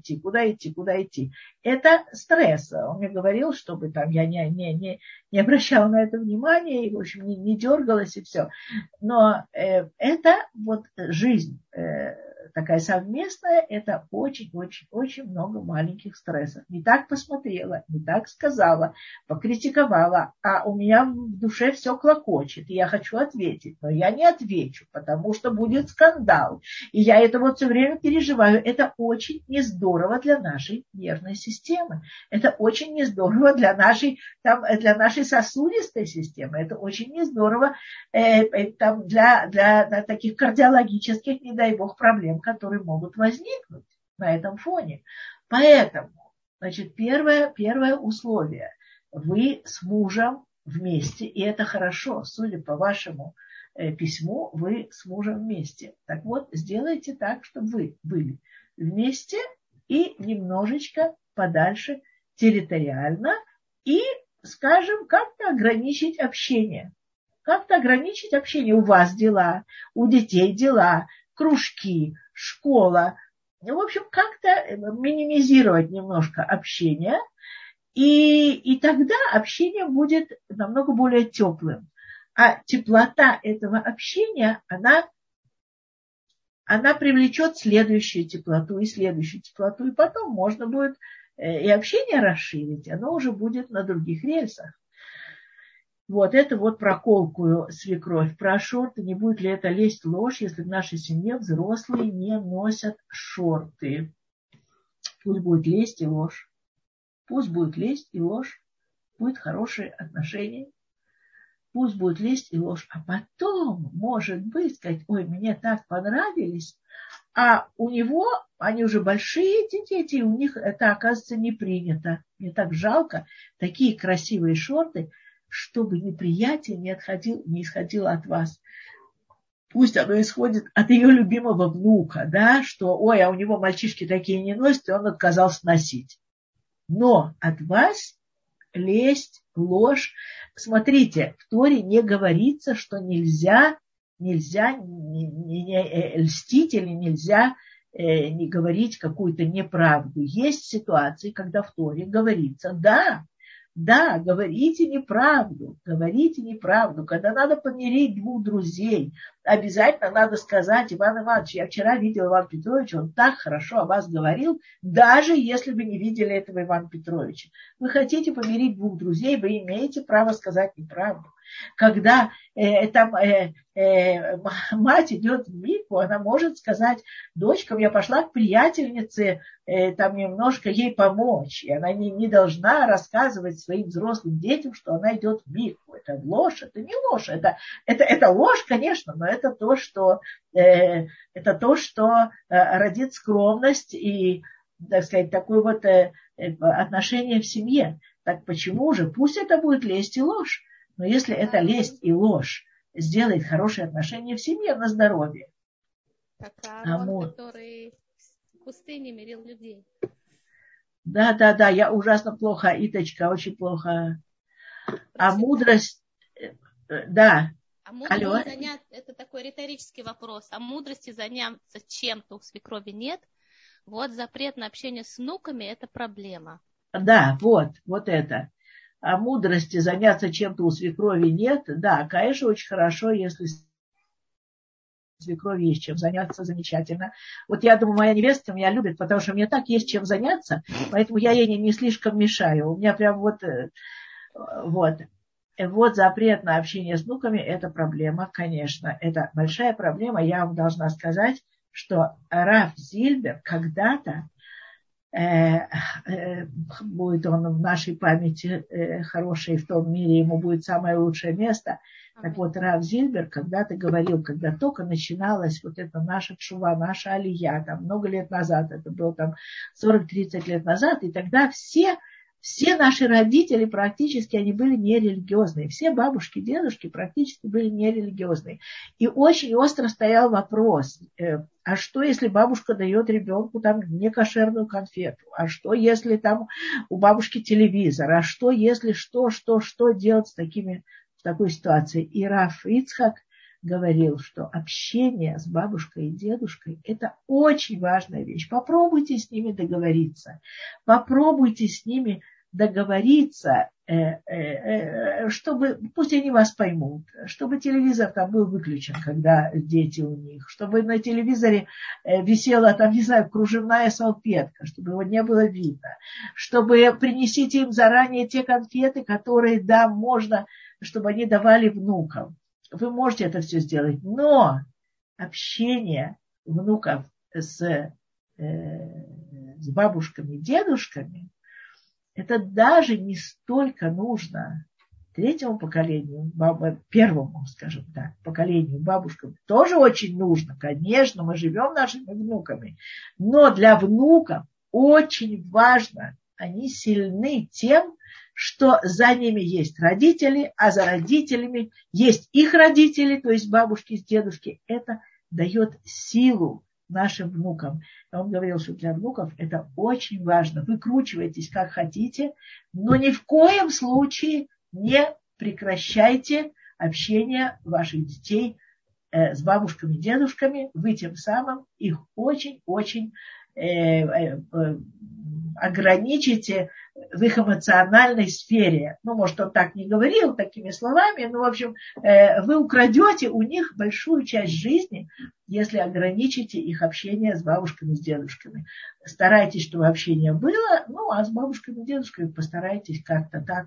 Это стресс. Он мне говорил, чтобы там я не обращала на это внимания, и, в общем, не дергалась и все. Но это вот жизнь такая совместная, это очень много маленьких стрессов. Не так посмотрела, не так сказала, покритиковала, а у меня в душе все клокочет, и я хочу ответить, но я не отвечу, потому что будет скандал. И я это вот все время переживаю. Это очень нездорово для нашей нервной системы. Это очень нездорово для нашей сосудистой системы. Это очень нездорово для таких кардиологических, не дай бог, проблем, которые могут возникнуть на этом фоне. Поэтому, значит, первое условие. Вы с мужем вместе, и это хорошо, судя по вашему письму, вы с мужем вместе. Так вот, сделайте так, чтобы вы были вместе и немножечко подальше территориально и, скажем, как-то ограничить общение. У вас дела, у детей дела, кружки, школа. В общем, как-то минимизировать немножко общение, и тогда общение будет намного более теплым. А теплота этого общения, она привлечет следующую теплоту, и потом можно будет и общение расширить, оно уже будет на других рельсах. Вот это вот про колкую свекровь, про шорты. Не будет ли это лезть в ложь, если в нашей семье взрослые не носят шорты? Пусть будет лезть и ложь. Будет хорошие отношения. Пусть будет лезть и ложь. А потом, может быть, сказать, ой, мне так понравились, а у него, они уже большие эти дети, и у них это, оказывается, не принято. Мне так жалко, такие красивые шорты, чтобы неприятие не исходило от вас. Пусть оно исходит от ее любимого внука, да, что, ой, а у него мальчишки такие не носят, и он отказался носить. Но от вас лесть, ложь. Смотрите, в Торе не говорится, что нельзя не льстить или нельзя не говорить какую-то неправду. Есть ситуации, когда в Торе говорится, да, говорите неправду. Когда надо помирить двух друзей, обязательно надо сказать: Иван Иванович, я вчера видел Ивана Петровича, он так хорошо о вас говорил, даже если вы не видели этого Ивана Петровича. Вы хотите помирить двух друзей, вы имеете право сказать неправду. Когда мать идет в микву, она может сказать: дочка, я пошла к приятельнице, там немножко ей помочь. И она не должна рассказывать своим взрослым детям, что она идет в микву. Это ложь, это не ложь. Это ложь, конечно, но это то, что родит скромность и, так сказать, такое вот отношение в семье. Так почему же? Пусть это будет лесть и ложь. Но если это лесть и ложь сделает хорошие отношения в семье, на здоровье. Как Аарон, который в пустыне мирил людей. Да, я ужасно плохо, Иточка, очень плохо. А мудрость, да. А мудрости заняться, это такой риторический вопрос. А мудрости заняться чем-то у свекрови нет. Вот запрет на общение с внуками – это проблема. Да, вот это. А мудрости заняться чем-то у свекрови нет. Да, конечно, очень хорошо, если свекрови есть чем заняться, замечательно. Вот я думаю, моя невестка меня любит, потому что мне так есть чем заняться, поэтому я ей не слишком мешаю. У меня прям вот запрет на общение с внуками – это проблема, конечно. Это большая проблема. Я вам должна сказать, что Рав Зильбер когда-то, будет он в нашей памяти хороший, в том мире ему будет самое лучшее место. Так вот, Рав Зильбер когда-то говорил, когда только начиналась вот эта наша тшува, наша алия, там много лет назад, это было там 40-30 лет назад, и тогда все наши родители практически, они были нерелигиозные. Все бабушки, дедушки практически были нерелигиозные. И очень остро стоял вопрос, а что, если бабушка дает ребенку там некошерную конфету? А что, если там у бабушки телевизор? А что, если что делать в такой ситуации? И Рав Ицхак говорил, что общение с бабушкой и дедушкой – это очень важная вещь. Попробуйте с ними договориться. Чтобы, пусть они вас поймут, чтобы телевизор там был выключен, когда дети у них, чтобы на телевизоре висела там, не знаю, кружевная салфетка, чтобы его не было видно, чтобы принесите им заранее те конфеты, которые, да, можно, чтобы они давали внукам. Вы можете это все сделать, но общение внуков с бабушками и дедушками, это даже не столько нужно третьему поколению, первому, скажем так, поколению бабушкам. Тоже очень нужно, конечно, мы живем нашими внуками. Но для внуков очень важно, они сильны тем, что за ними есть родители, а за родителями есть их родители, то есть бабушки и дедушки. Это дает силу нашим внукам. Он говорил, что для внуков это очень важно. Выкручивайтесь как хотите, но ни в коем случае не прекращайте общение ваших детей с бабушками и дедушками. Вы тем самым их очень-очень ограничите в их эмоциональной сфере. Ну, может, он так не говорил такими словами, но, в общем, вы украдете у них большую часть жизни, если ограничите их общение с бабушками, с дедушками. Старайтесь, чтобы общение было, ну, а с бабушками и дедушками постарайтесь как-то так,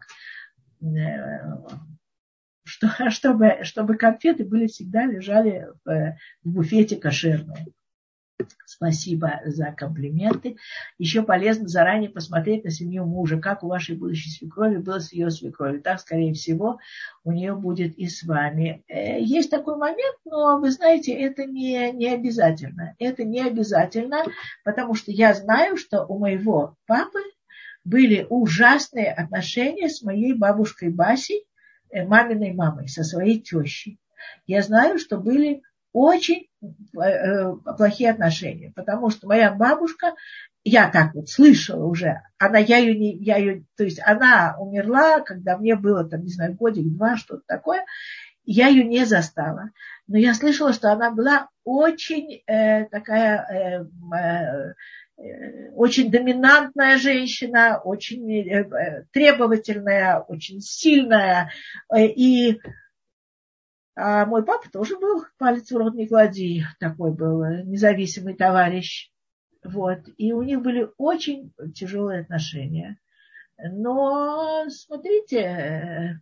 чтобы конфеты всегда лежали в буфете кошерные. Спасибо за комплименты. Еще полезно заранее посмотреть на семью мужа, как у вашей будущей свекрови было с ее свекровью. Так, скорее всего, у нее будет и с вами. Есть такой момент, но, вы знаете, это не обязательно. Это не обязательно, потому что я знаю, что у моего папы были ужасные отношения с моей бабушкой Басей, маминой мамой, со своей тещей. Я знаю, что были очень плохие отношения, потому что моя бабушка, я так вот слышала уже, то есть она умерла, когда мне было, там, не знаю, годик-два, что-то такое, я ее не застала. Но я слышала, что она была очень очень доминантная женщина, очень требовательная, очень сильная. А мой папа тоже был, палец в рот не клади, такой был независимый товарищ. Вот. И у них были очень тяжелые отношения. Но, смотрите,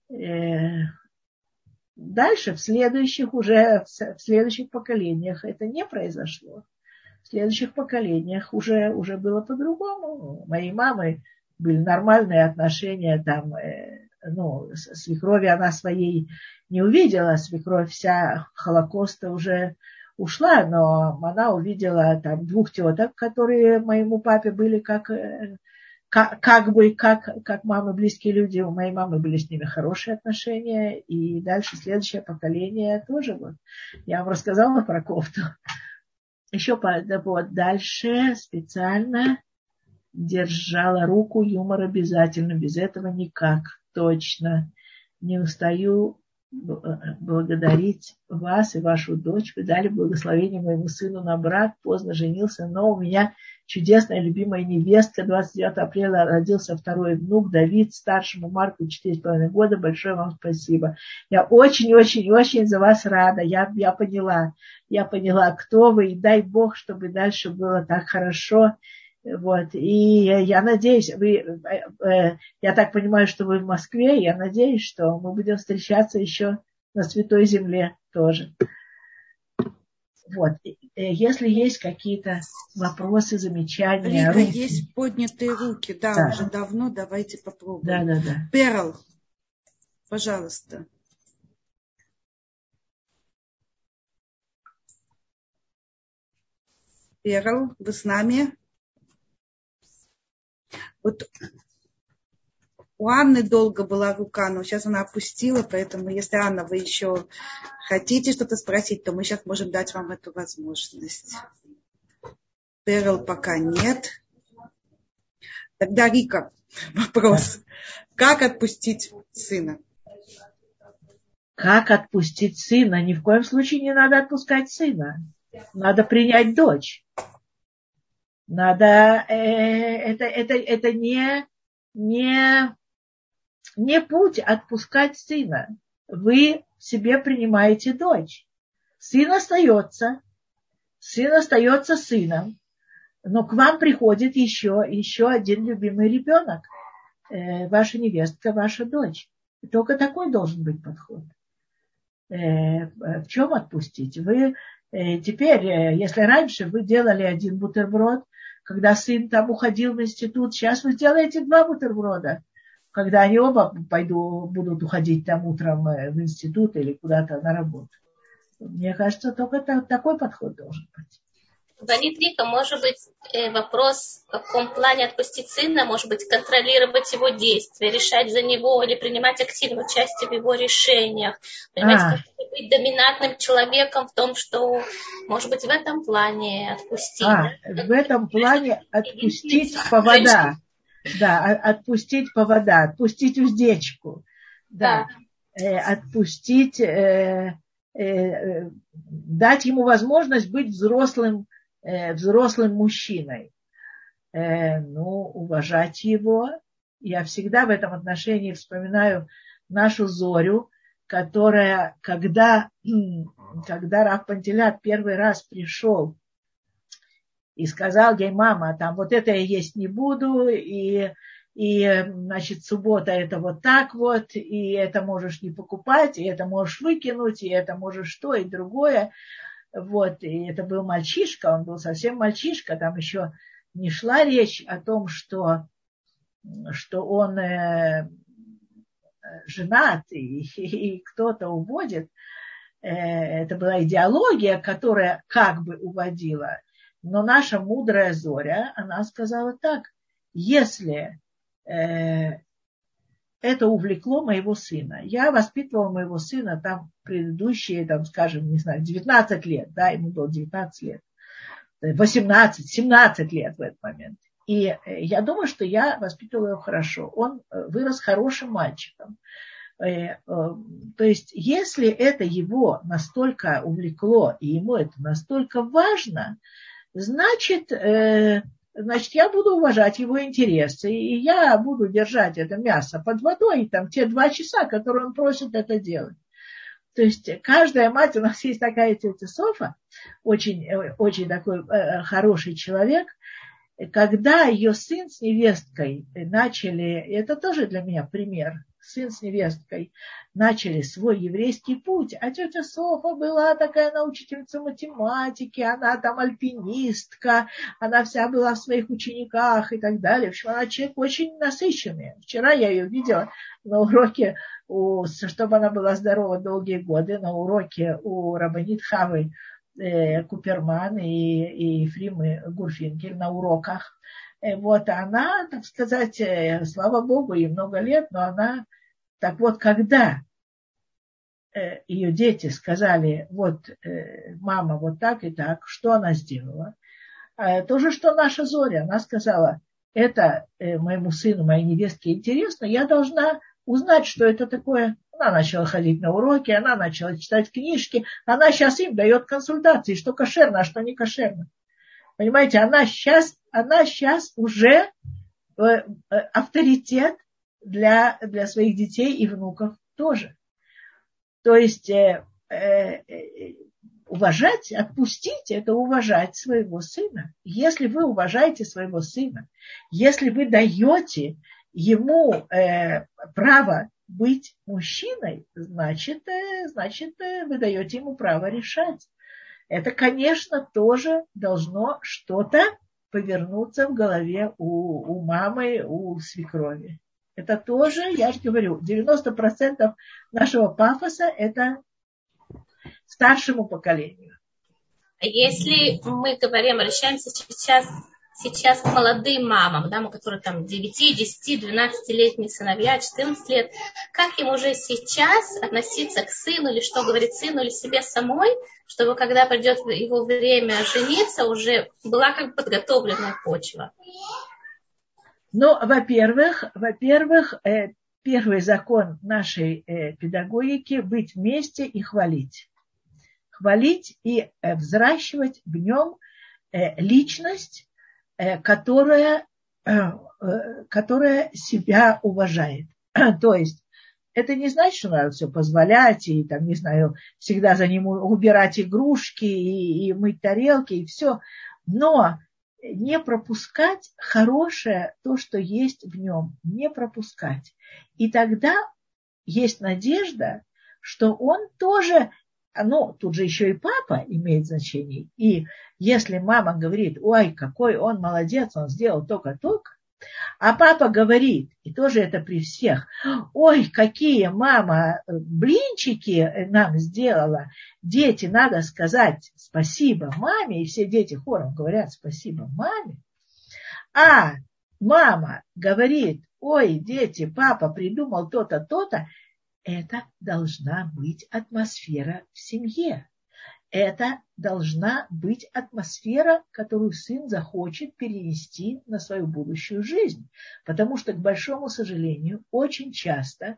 дальше, в следующих поколениях это не произошло. В следующих поколениях уже было по-другому. У моей мамы были нормальные отношения, там, свекрови она своей не увидела, свекровь вся Холокоста уже ушла, но она увидела там двух теток, которые моему папе были как мамы, близкие люди. У моей мамы были с ними хорошие отношения, и дальше следующее поколение тоже. Вот. Я вам рассказала про кофту. Еще вот дальше специально держала руку, юмор обязательно, без этого никак, точно. Не устаю благодарить вас и вашу дочь. Вы дали благословение моему сыну на брак, поздно женился, но у меня чудесная любимая невестка. 29 апреля родился второй внук Давид, старшему Марку 4,5 года. Большое вам спасибо. Я очень-очень-очень за вас рада. Я поняла, кто вы, и дай Бог, чтобы дальше было так хорошо. Вот. И я надеюсь, я так понимаю, что вы в Москве, я надеюсь, что мы будем встречаться еще на Святой Земле тоже. Вот. Если есть какие-то вопросы, замечания. Рига, есть поднятые руки, да, уже давно, давайте попробуем. Да. Перл, пожалуйста. Перл, вы с нами? Вот у Анны долго была рука, но сейчас она опустила, поэтому если, Анна, вы еще хотите что-то спросить, то мы сейчас можем дать вам эту возможность. Перл пока нет. Тогда, Рика, вопрос. Как отпустить сына? Как отпустить сына? Ни в коем случае не надо отпускать сына. Надо принять дочь. Надо, это не путь отпускать сына. Вы себе принимаете дочь. Сын остается сыном, но к вам приходит еще один любимый ребенок, ваша невестка, ваша дочь. И только такой должен быть подход. В чем отпустить? Вы теперь, если раньше вы делали один бутерброд, когда сын там уходил в институт, сейчас вы сделаете 2 бутерброда, когда они оба будут уходить там утром в институт или куда-то на работу. Мне кажется, только такой подход должен быть. Валид Рика, может быть, вопрос, в каком плане отпустить сына, может быть, контролировать его действия, решать за него или принимать активное участие в его решениях. Понимаете, как быть доминантным человеком в том, что, может быть, в этом плане отпустить. В этом плане отпустить повода. Да, отпустить повода, отпустить уздечку. Да. Отпустить, дать ему возможность быть взрослым мужчиной. Уважать его. Я всегда в этом отношении вспоминаю нашу Зорю, которая, когда Рав Пантелят первый раз пришел и сказал ей: мама, там вот это я есть не буду, и значит, суббота это вот так вот, и это можешь не покупать, и это можешь выкинуть, и это можешь то и другое. Вот, и это был мальчишка, он был совсем мальчишка, там еще не шла речь о том, что он женат и кто-то уводит. Это была идеология, которая как бы уводила. Но наша мудрая Зоря, она сказала так: если это увлекло моего сына. Я воспитывала моего сына там предыдущие, там, скажем, не знаю, 19 лет, да, ему было 19 лет, 18, 17 лет в этот момент. И я думаю, что я воспитывала его хорошо. Он вырос хорошим мальчиком. То есть, если это его настолько увлекло, и ему это настолько важно, значит, я буду уважать его интересы, и я буду держать это мясо под водой, там, те 2 часа, которые он просит это делать. То есть, каждая мать, у нас есть такая тетя Софа, очень, очень такой хороший человек, когда ее сын с невесткой начали, это тоже для меня пример, сын с невесткой начали свой еврейский путь, а тетя Софа была такая учительница математики, она там альпинистка, она вся была в своих учениках и так далее. В общем, она человек очень насыщенный. Вчера я ее видела на уроке, чтобы она была здорова долгие годы, на уроке у Рабанит Хавы Куперман и Ефримы Гурфинкель на уроках. Вот она, так сказать, слава Богу, ей много лет, но она, так вот, когда ее дети сказали, вот, мама, вот так и так, что она сделала? То же, что наша Зоря, она сказала, это моему сыну, моей невестке интересно, я должна узнать, что это такое. Она начала ходить на уроки, она начала читать книжки, она сейчас им дает консультации, что кошерно, а что не кошерно. Понимаете, она сейчас уже авторитет для своих детей и внуков тоже. То есть уважать, отпустить, это уважать своего сына. Если вы уважаете своего сына, если вы даете ему право быть мужчиной, значит, вы даете ему право решать. Это, конечно, тоже должно что-то повернуться в голове у мамы, у свекрови. Это тоже, я же говорю, 90% нашего пафоса – это старшему поколению. Если мы говорим, обращаемся сейчас к молодым мамам, да, которые там 9, 10, 12-летние сыновья, 14 лет, как им уже сейчас относиться к сыну, или что говорит сыну, или себе самой, чтобы когда придет его время жениться, уже была как бы подготовленная почва? Ну, во-первых, первый закон нашей педагогики – быть вместе и хвалить. Хвалить и взращивать в нем личность, которая себя уважает. То есть это не значит, что надо все позволять и, там, не знаю, всегда за ним убирать игрушки и мыть тарелки и все. Но не пропускать хорошее, то, что есть в нем, не пропускать. И тогда есть надежда, что он тоже, тут же еще и папа имеет значение. И если мама говорит, ой, какой он молодец, он сделал только-только, а папа говорит, и тоже это при всех, ой, какие мама блинчики нам сделала, дети, надо сказать спасибо маме, и все дети хором говорят спасибо маме, а мама говорит, ой, дети, папа придумал то-то, то-то, это должна быть атмосфера в семье. Это должна быть атмосфера, которую сын захочет перенести на свою будущую жизнь. Потому что, к большому сожалению, очень часто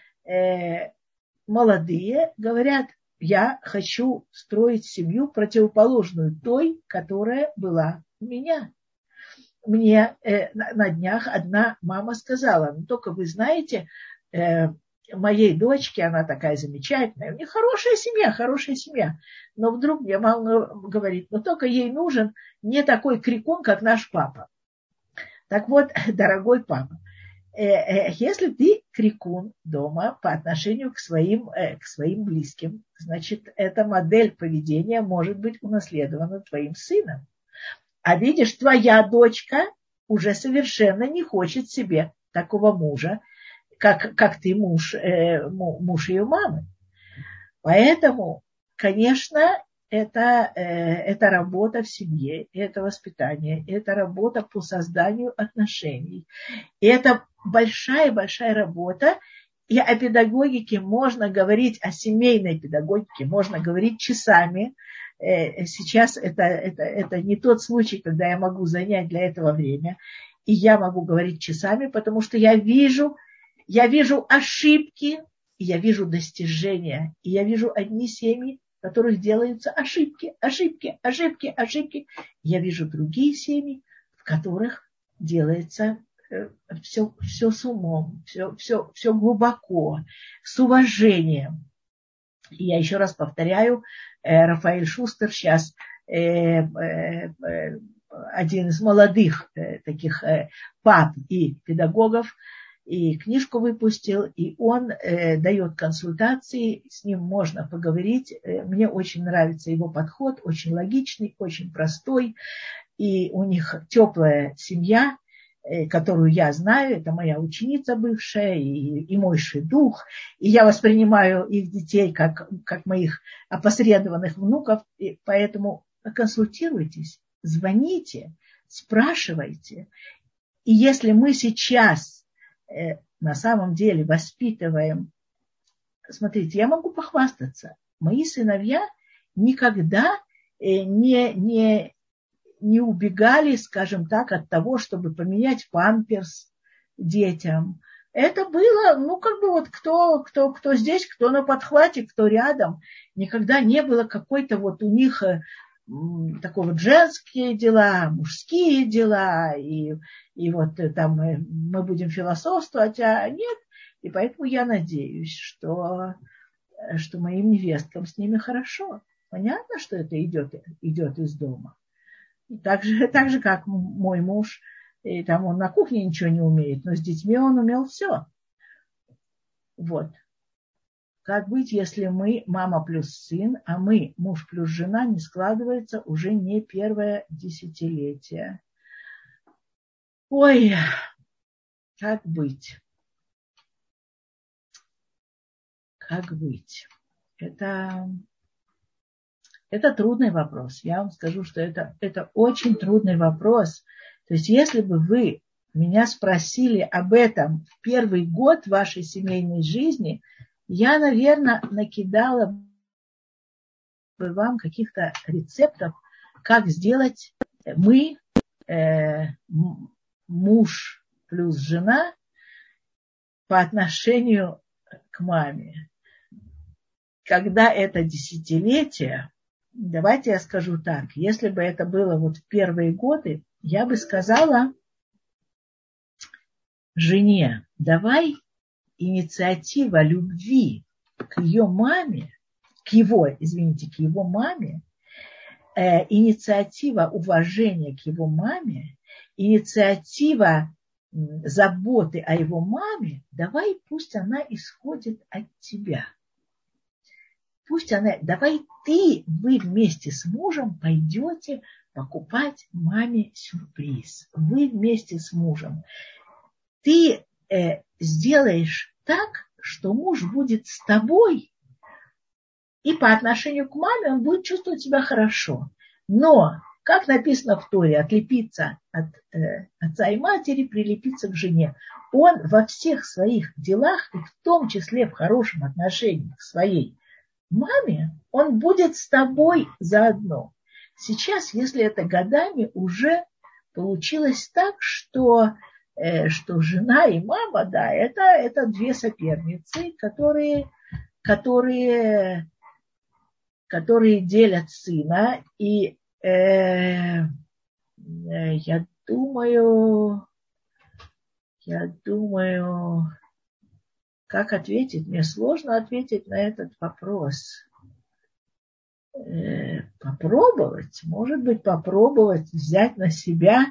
молодые говорят, я хочу строить семью противоположную той, которая была у меня. Мне на днях одна мама сказала, только вы знаете, моей дочке, она такая замечательная, у нее хорошая семья. Но вдруг мне мама говорит, но только ей нужен не такой крикун, как наш папа. Так вот, дорогой папа, если ты крикун дома по отношению к своим близким, значит, эта модель поведения может быть унаследована твоим сыном. А видишь, твоя дочка уже совершенно не хочет себе такого мужа, как ты муж ее мамы. Поэтому, конечно, это работа в семье, это воспитание, это работа по созданию отношений. И это большая-большая работа. И о педагогике можно говорить, о семейной педагогике можно говорить часами. Сейчас это не тот случай, когда я могу занять для этого время. И я могу говорить часами, потому что я вижу ошибки, и я вижу достижения. И я вижу одни семьи, в которых делаются ошибки. Я вижу другие семьи, в которых делается все с умом, все глубоко, с уважением. И я еще раз повторяю, Рафаэль Шустер сейчас один из молодых таких пап и педагогов, и книжку выпустил, и он дает консультации, с ним можно поговорить. Мне очень нравится его подход, очень логичный, очень простой, и у них теплая семья, которую я знаю, это моя ученица бывшая и мой шидух, и я воспринимаю их детей как моих опосредованных внуков, и поэтому консультируйтесь, звоните, спрашивайте. И если мы сейчас на самом деле воспитываем, смотрите, я могу похвастаться, мои сыновья никогда не убегали, скажем так, от того, чтобы поменять памперс детям. Это было, кто здесь, кто на подхвате, кто рядом. Никогда не было какой-то у них такого женские дела, мужские дела, и там мы будем философствовать, а нет. И поэтому я надеюсь, что моим невесткам с ними хорошо. Понятно, что это идет из дома. Так же, как мой муж, и там он на кухне ничего не умеет, но с детьми он умел все. Вот. Как быть, если мы мама плюс сын, а мы муж плюс жена, не складывается уже не первое десятилетие? Ой, как быть? Как быть? Это трудный вопрос. Я вам скажу, что это очень трудный вопрос. То есть, если бы вы меня спросили об этом в первый год вашей семейной жизни, я, наверное, накидала бы вам каких-то рецептов, как сделать мы, муж плюс жена, по отношению к маме. Когда это десятилетие, давайте я скажу так, если бы это было в первые годы, я бы сказала жене, давай инициатива любви к ее маме, к его маме, инициатива уважения к его маме, инициатива заботы о его маме, пусть она исходит от тебя. Давай вы вместе с мужем пойдете покупать маме сюрприз. Вы вместе с мужем. Ты сделаешь так, что муж будет с тобой, и по отношению к маме он будет чувствовать себя хорошо. Но, как написано в Торе, отлепиться от отца и матери, прилепиться к жене. Он во всех своих делах, и в том числе в хорошем отношении к своей маме, он будет с тобой заодно. Сейчас, если это годами, уже получилось так, что жена и мама, да, это две соперницы, которые делят сына. И я думаю, как ответить? Мне сложно ответить на этот вопрос. Попробовать, может быть, взять на себя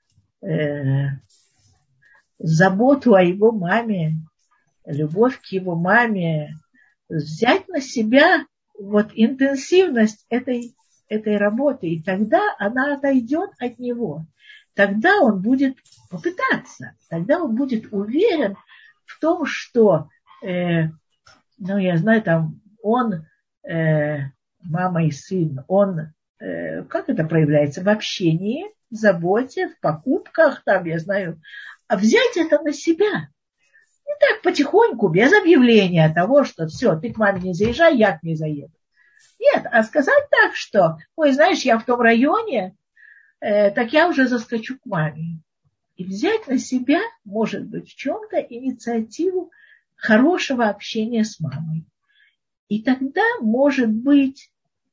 заботу о его маме, любовь к его маме, взять на себя интенсивность этой работы, и тогда она отойдет от него. Тогда он будет попытаться, тогда он будет уверен в том, что, я знаю, там он мама и сын, он, как это проявляется? В общении, в заботе, в покупках, там, я знаю, а взять это на себя. И так потихоньку, без объявления того, что все, ты к маме не заезжай, я к ней заеду. Нет, а сказать так, что, ой, знаешь, я в том районе, так я уже заскочу к маме. И взять на себя, может быть, в чем-то инициативу хорошего общения с мамой. И тогда, может быть,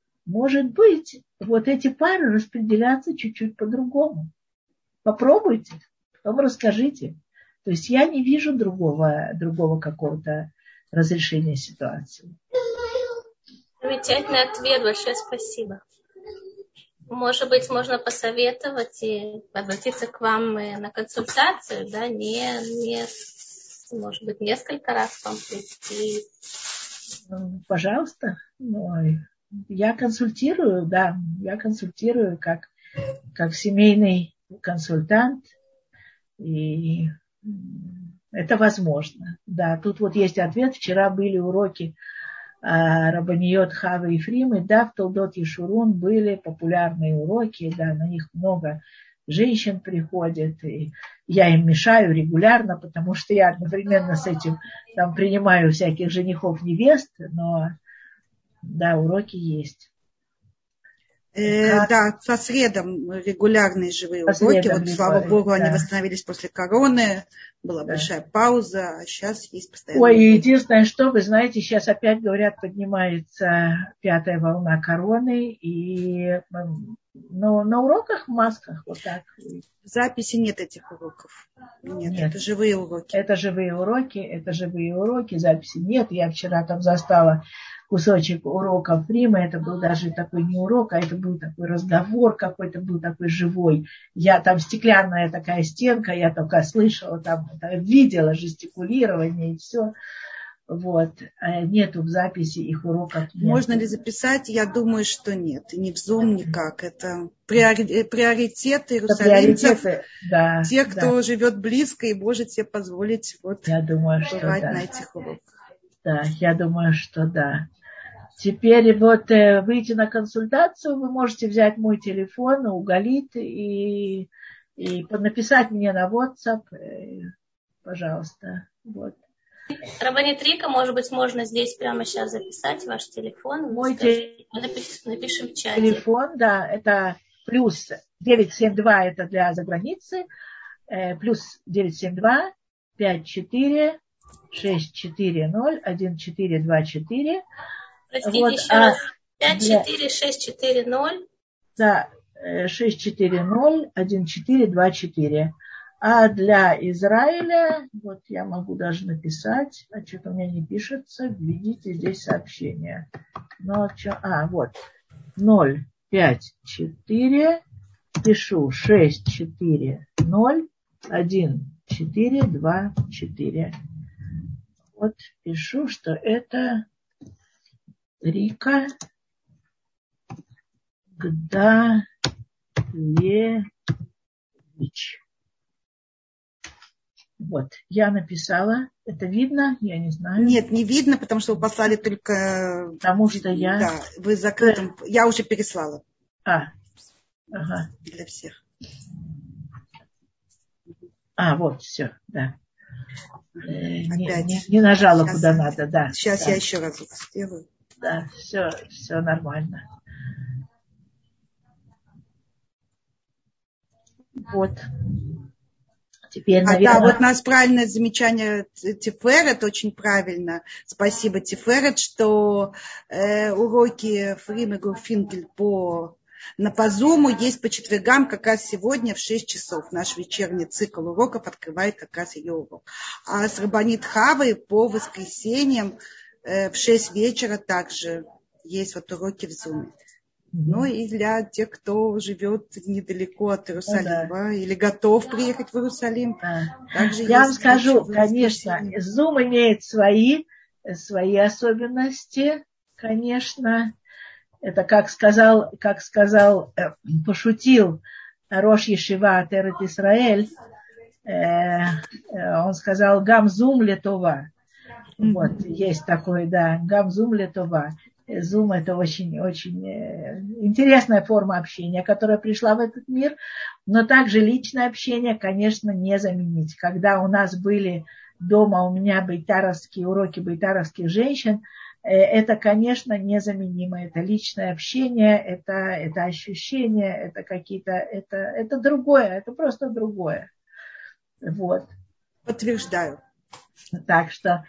вот эти пары распределятся чуть-чуть по-другому. Попробуйте, потом расскажите. То есть я не вижу другого какого-то разрешения ситуации. Замечательный ответ, большое спасибо. Может быть, можно посоветовать и обратиться к вам на консультацию, да, может быть, несколько раз к вам прийти. Пожалуйста. Я консультирую, как семейный консультант, и это возможно. Да, тут вот есть ответ. Вчера были уроки Рабаниот Хавы и Фримы, да, в Толдот Ешурун были популярные уроки, да, на них много женщин приходит, и я им мешаю регулярно, потому что я одновременно с этим там принимаю всяких женихов, невест, но да, уроки есть. Да, по средам регулярные живые уроки. Вот, слава Богу, они восстановились после короны. Была большая пауза, а сейчас есть постоянно. Ой, единственное, что вы знаете, сейчас опять говорят, поднимается 5-я волна короны, но на уроках в масках вот так. В записи нет этих уроков. Нет, это живые уроки. Это живые уроки, записи нет. Я вчера там застала кусочек урока Фримы, это был даже такой не урок, а это был такой разговор какой-то, был такой живой. Я там стеклянная такая стенка, я только слышала, там видела жестикулирование и все. Вот. Нету в записи их уроков. Нет. Можно ли записать? Я думаю, что нет. И не в Zoom никак. Это приоритеты иерусалимцев. Да, те, кто живет близко и может себе позволить я думаю, бывать на этих уроках. Да, я думаю, что да. Теперь вот выйти на консультацию, вы можете взять мой телефон у Галит и написать мне на WhatsApp, пожалуйста. Вот. Рабанит Рика, может быть, можно здесь прямо сейчас записать ваш телефон. Мой напишем в чате. Телефон, да, это плюс 972, это для заграницы, плюс 972 54 640 1424. Простите, вот, еще раз. 54640. Да, 640 1424. А для Израиля, вот я могу даже написать, а что-то у меня не пишется, введите здесь сообщение. Вот, 054, пишу 640 1424. Вот пишу, что это Рика Гдалевич. Вот, я написала. Это видно? Я не знаю. Нет, не видно, потому что вы послали только... Потому что я... Да, вы закрытым... Я уже переслала. Ага. Для всех. Вот, все, да. Опять. Не нажала сейчас, куда надо, да. Сейчас да. я еще раз сделаю. Да, все нормально. Вот. Теперь, наверное... Да, вот у нас правильное замечание Тиферет, очень правильно. Спасибо, Тиферет, что уроки Фрим и Гурфинкель по Зуму есть по четвергам, как раз сегодня в 6 часов. Наш вечерний цикл уроков открывает как раз ее урок. А с Рабанит Хавой по воскресеньям в 6 вечера также есть вот уроки в Зуме. Ну и для тех, кто живет недалеко от Иерусалима или готов приехать в Иерусалим. Также я вам скажу, конечно, Zoom имеет свои особенности, конечно. Это пошутил Рош Ешива Терет Исраэль. Он сказал, гам Zoom летова. Вот, есть такой, да, гам Zoom летова. Zoom – это очень-очень интересная форма общения, которая пришла в этот мир, но также личное общение, конечно, не заменить. Когда у нас были дома, у меня бейтаровские уроки бейтаровских женщин, это, конечно, незаменимо. Это личное общение, это ощущение, это какие-то, это другое, это просто другое. Вот. Подтверждаю. Так что,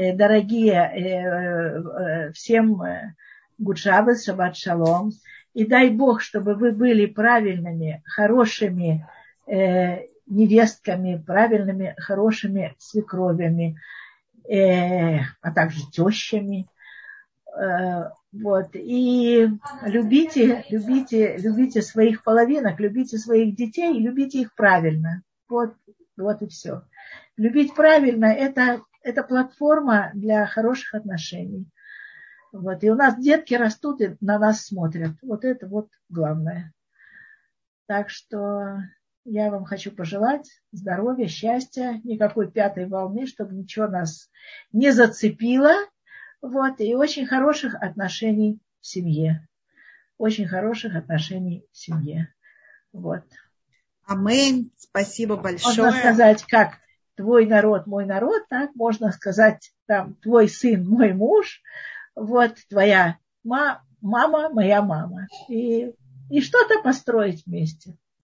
дорогие, всем гуд шаббат, шаббат шалом. И дай Бог, чтобы вы были правильными, хорошими невестками, правильными, хорошими свекровями, а также тещами. Вот. И любите своих половинок, любите своих детей, любите их правильно. Вот и все. Любить правильно – это платформа для хороших отношений. Вот. И у нас детки растут и на нас смотрят. Вот это вот главное. Так что я вам хочу пожелать здоровья, счастья, никакой пятой волны, чтобы ничего нас не зацепило. Вот. И очень хороших отношений в семье. Очень хороших отношений в семье. Вот. Аминь. Спасибо большое. Можно сказать, как твой народ, мой народ, так можно сказать, там, твой сын, мой муж, вот, твоя мама, моя мама. И что-то построить вместе.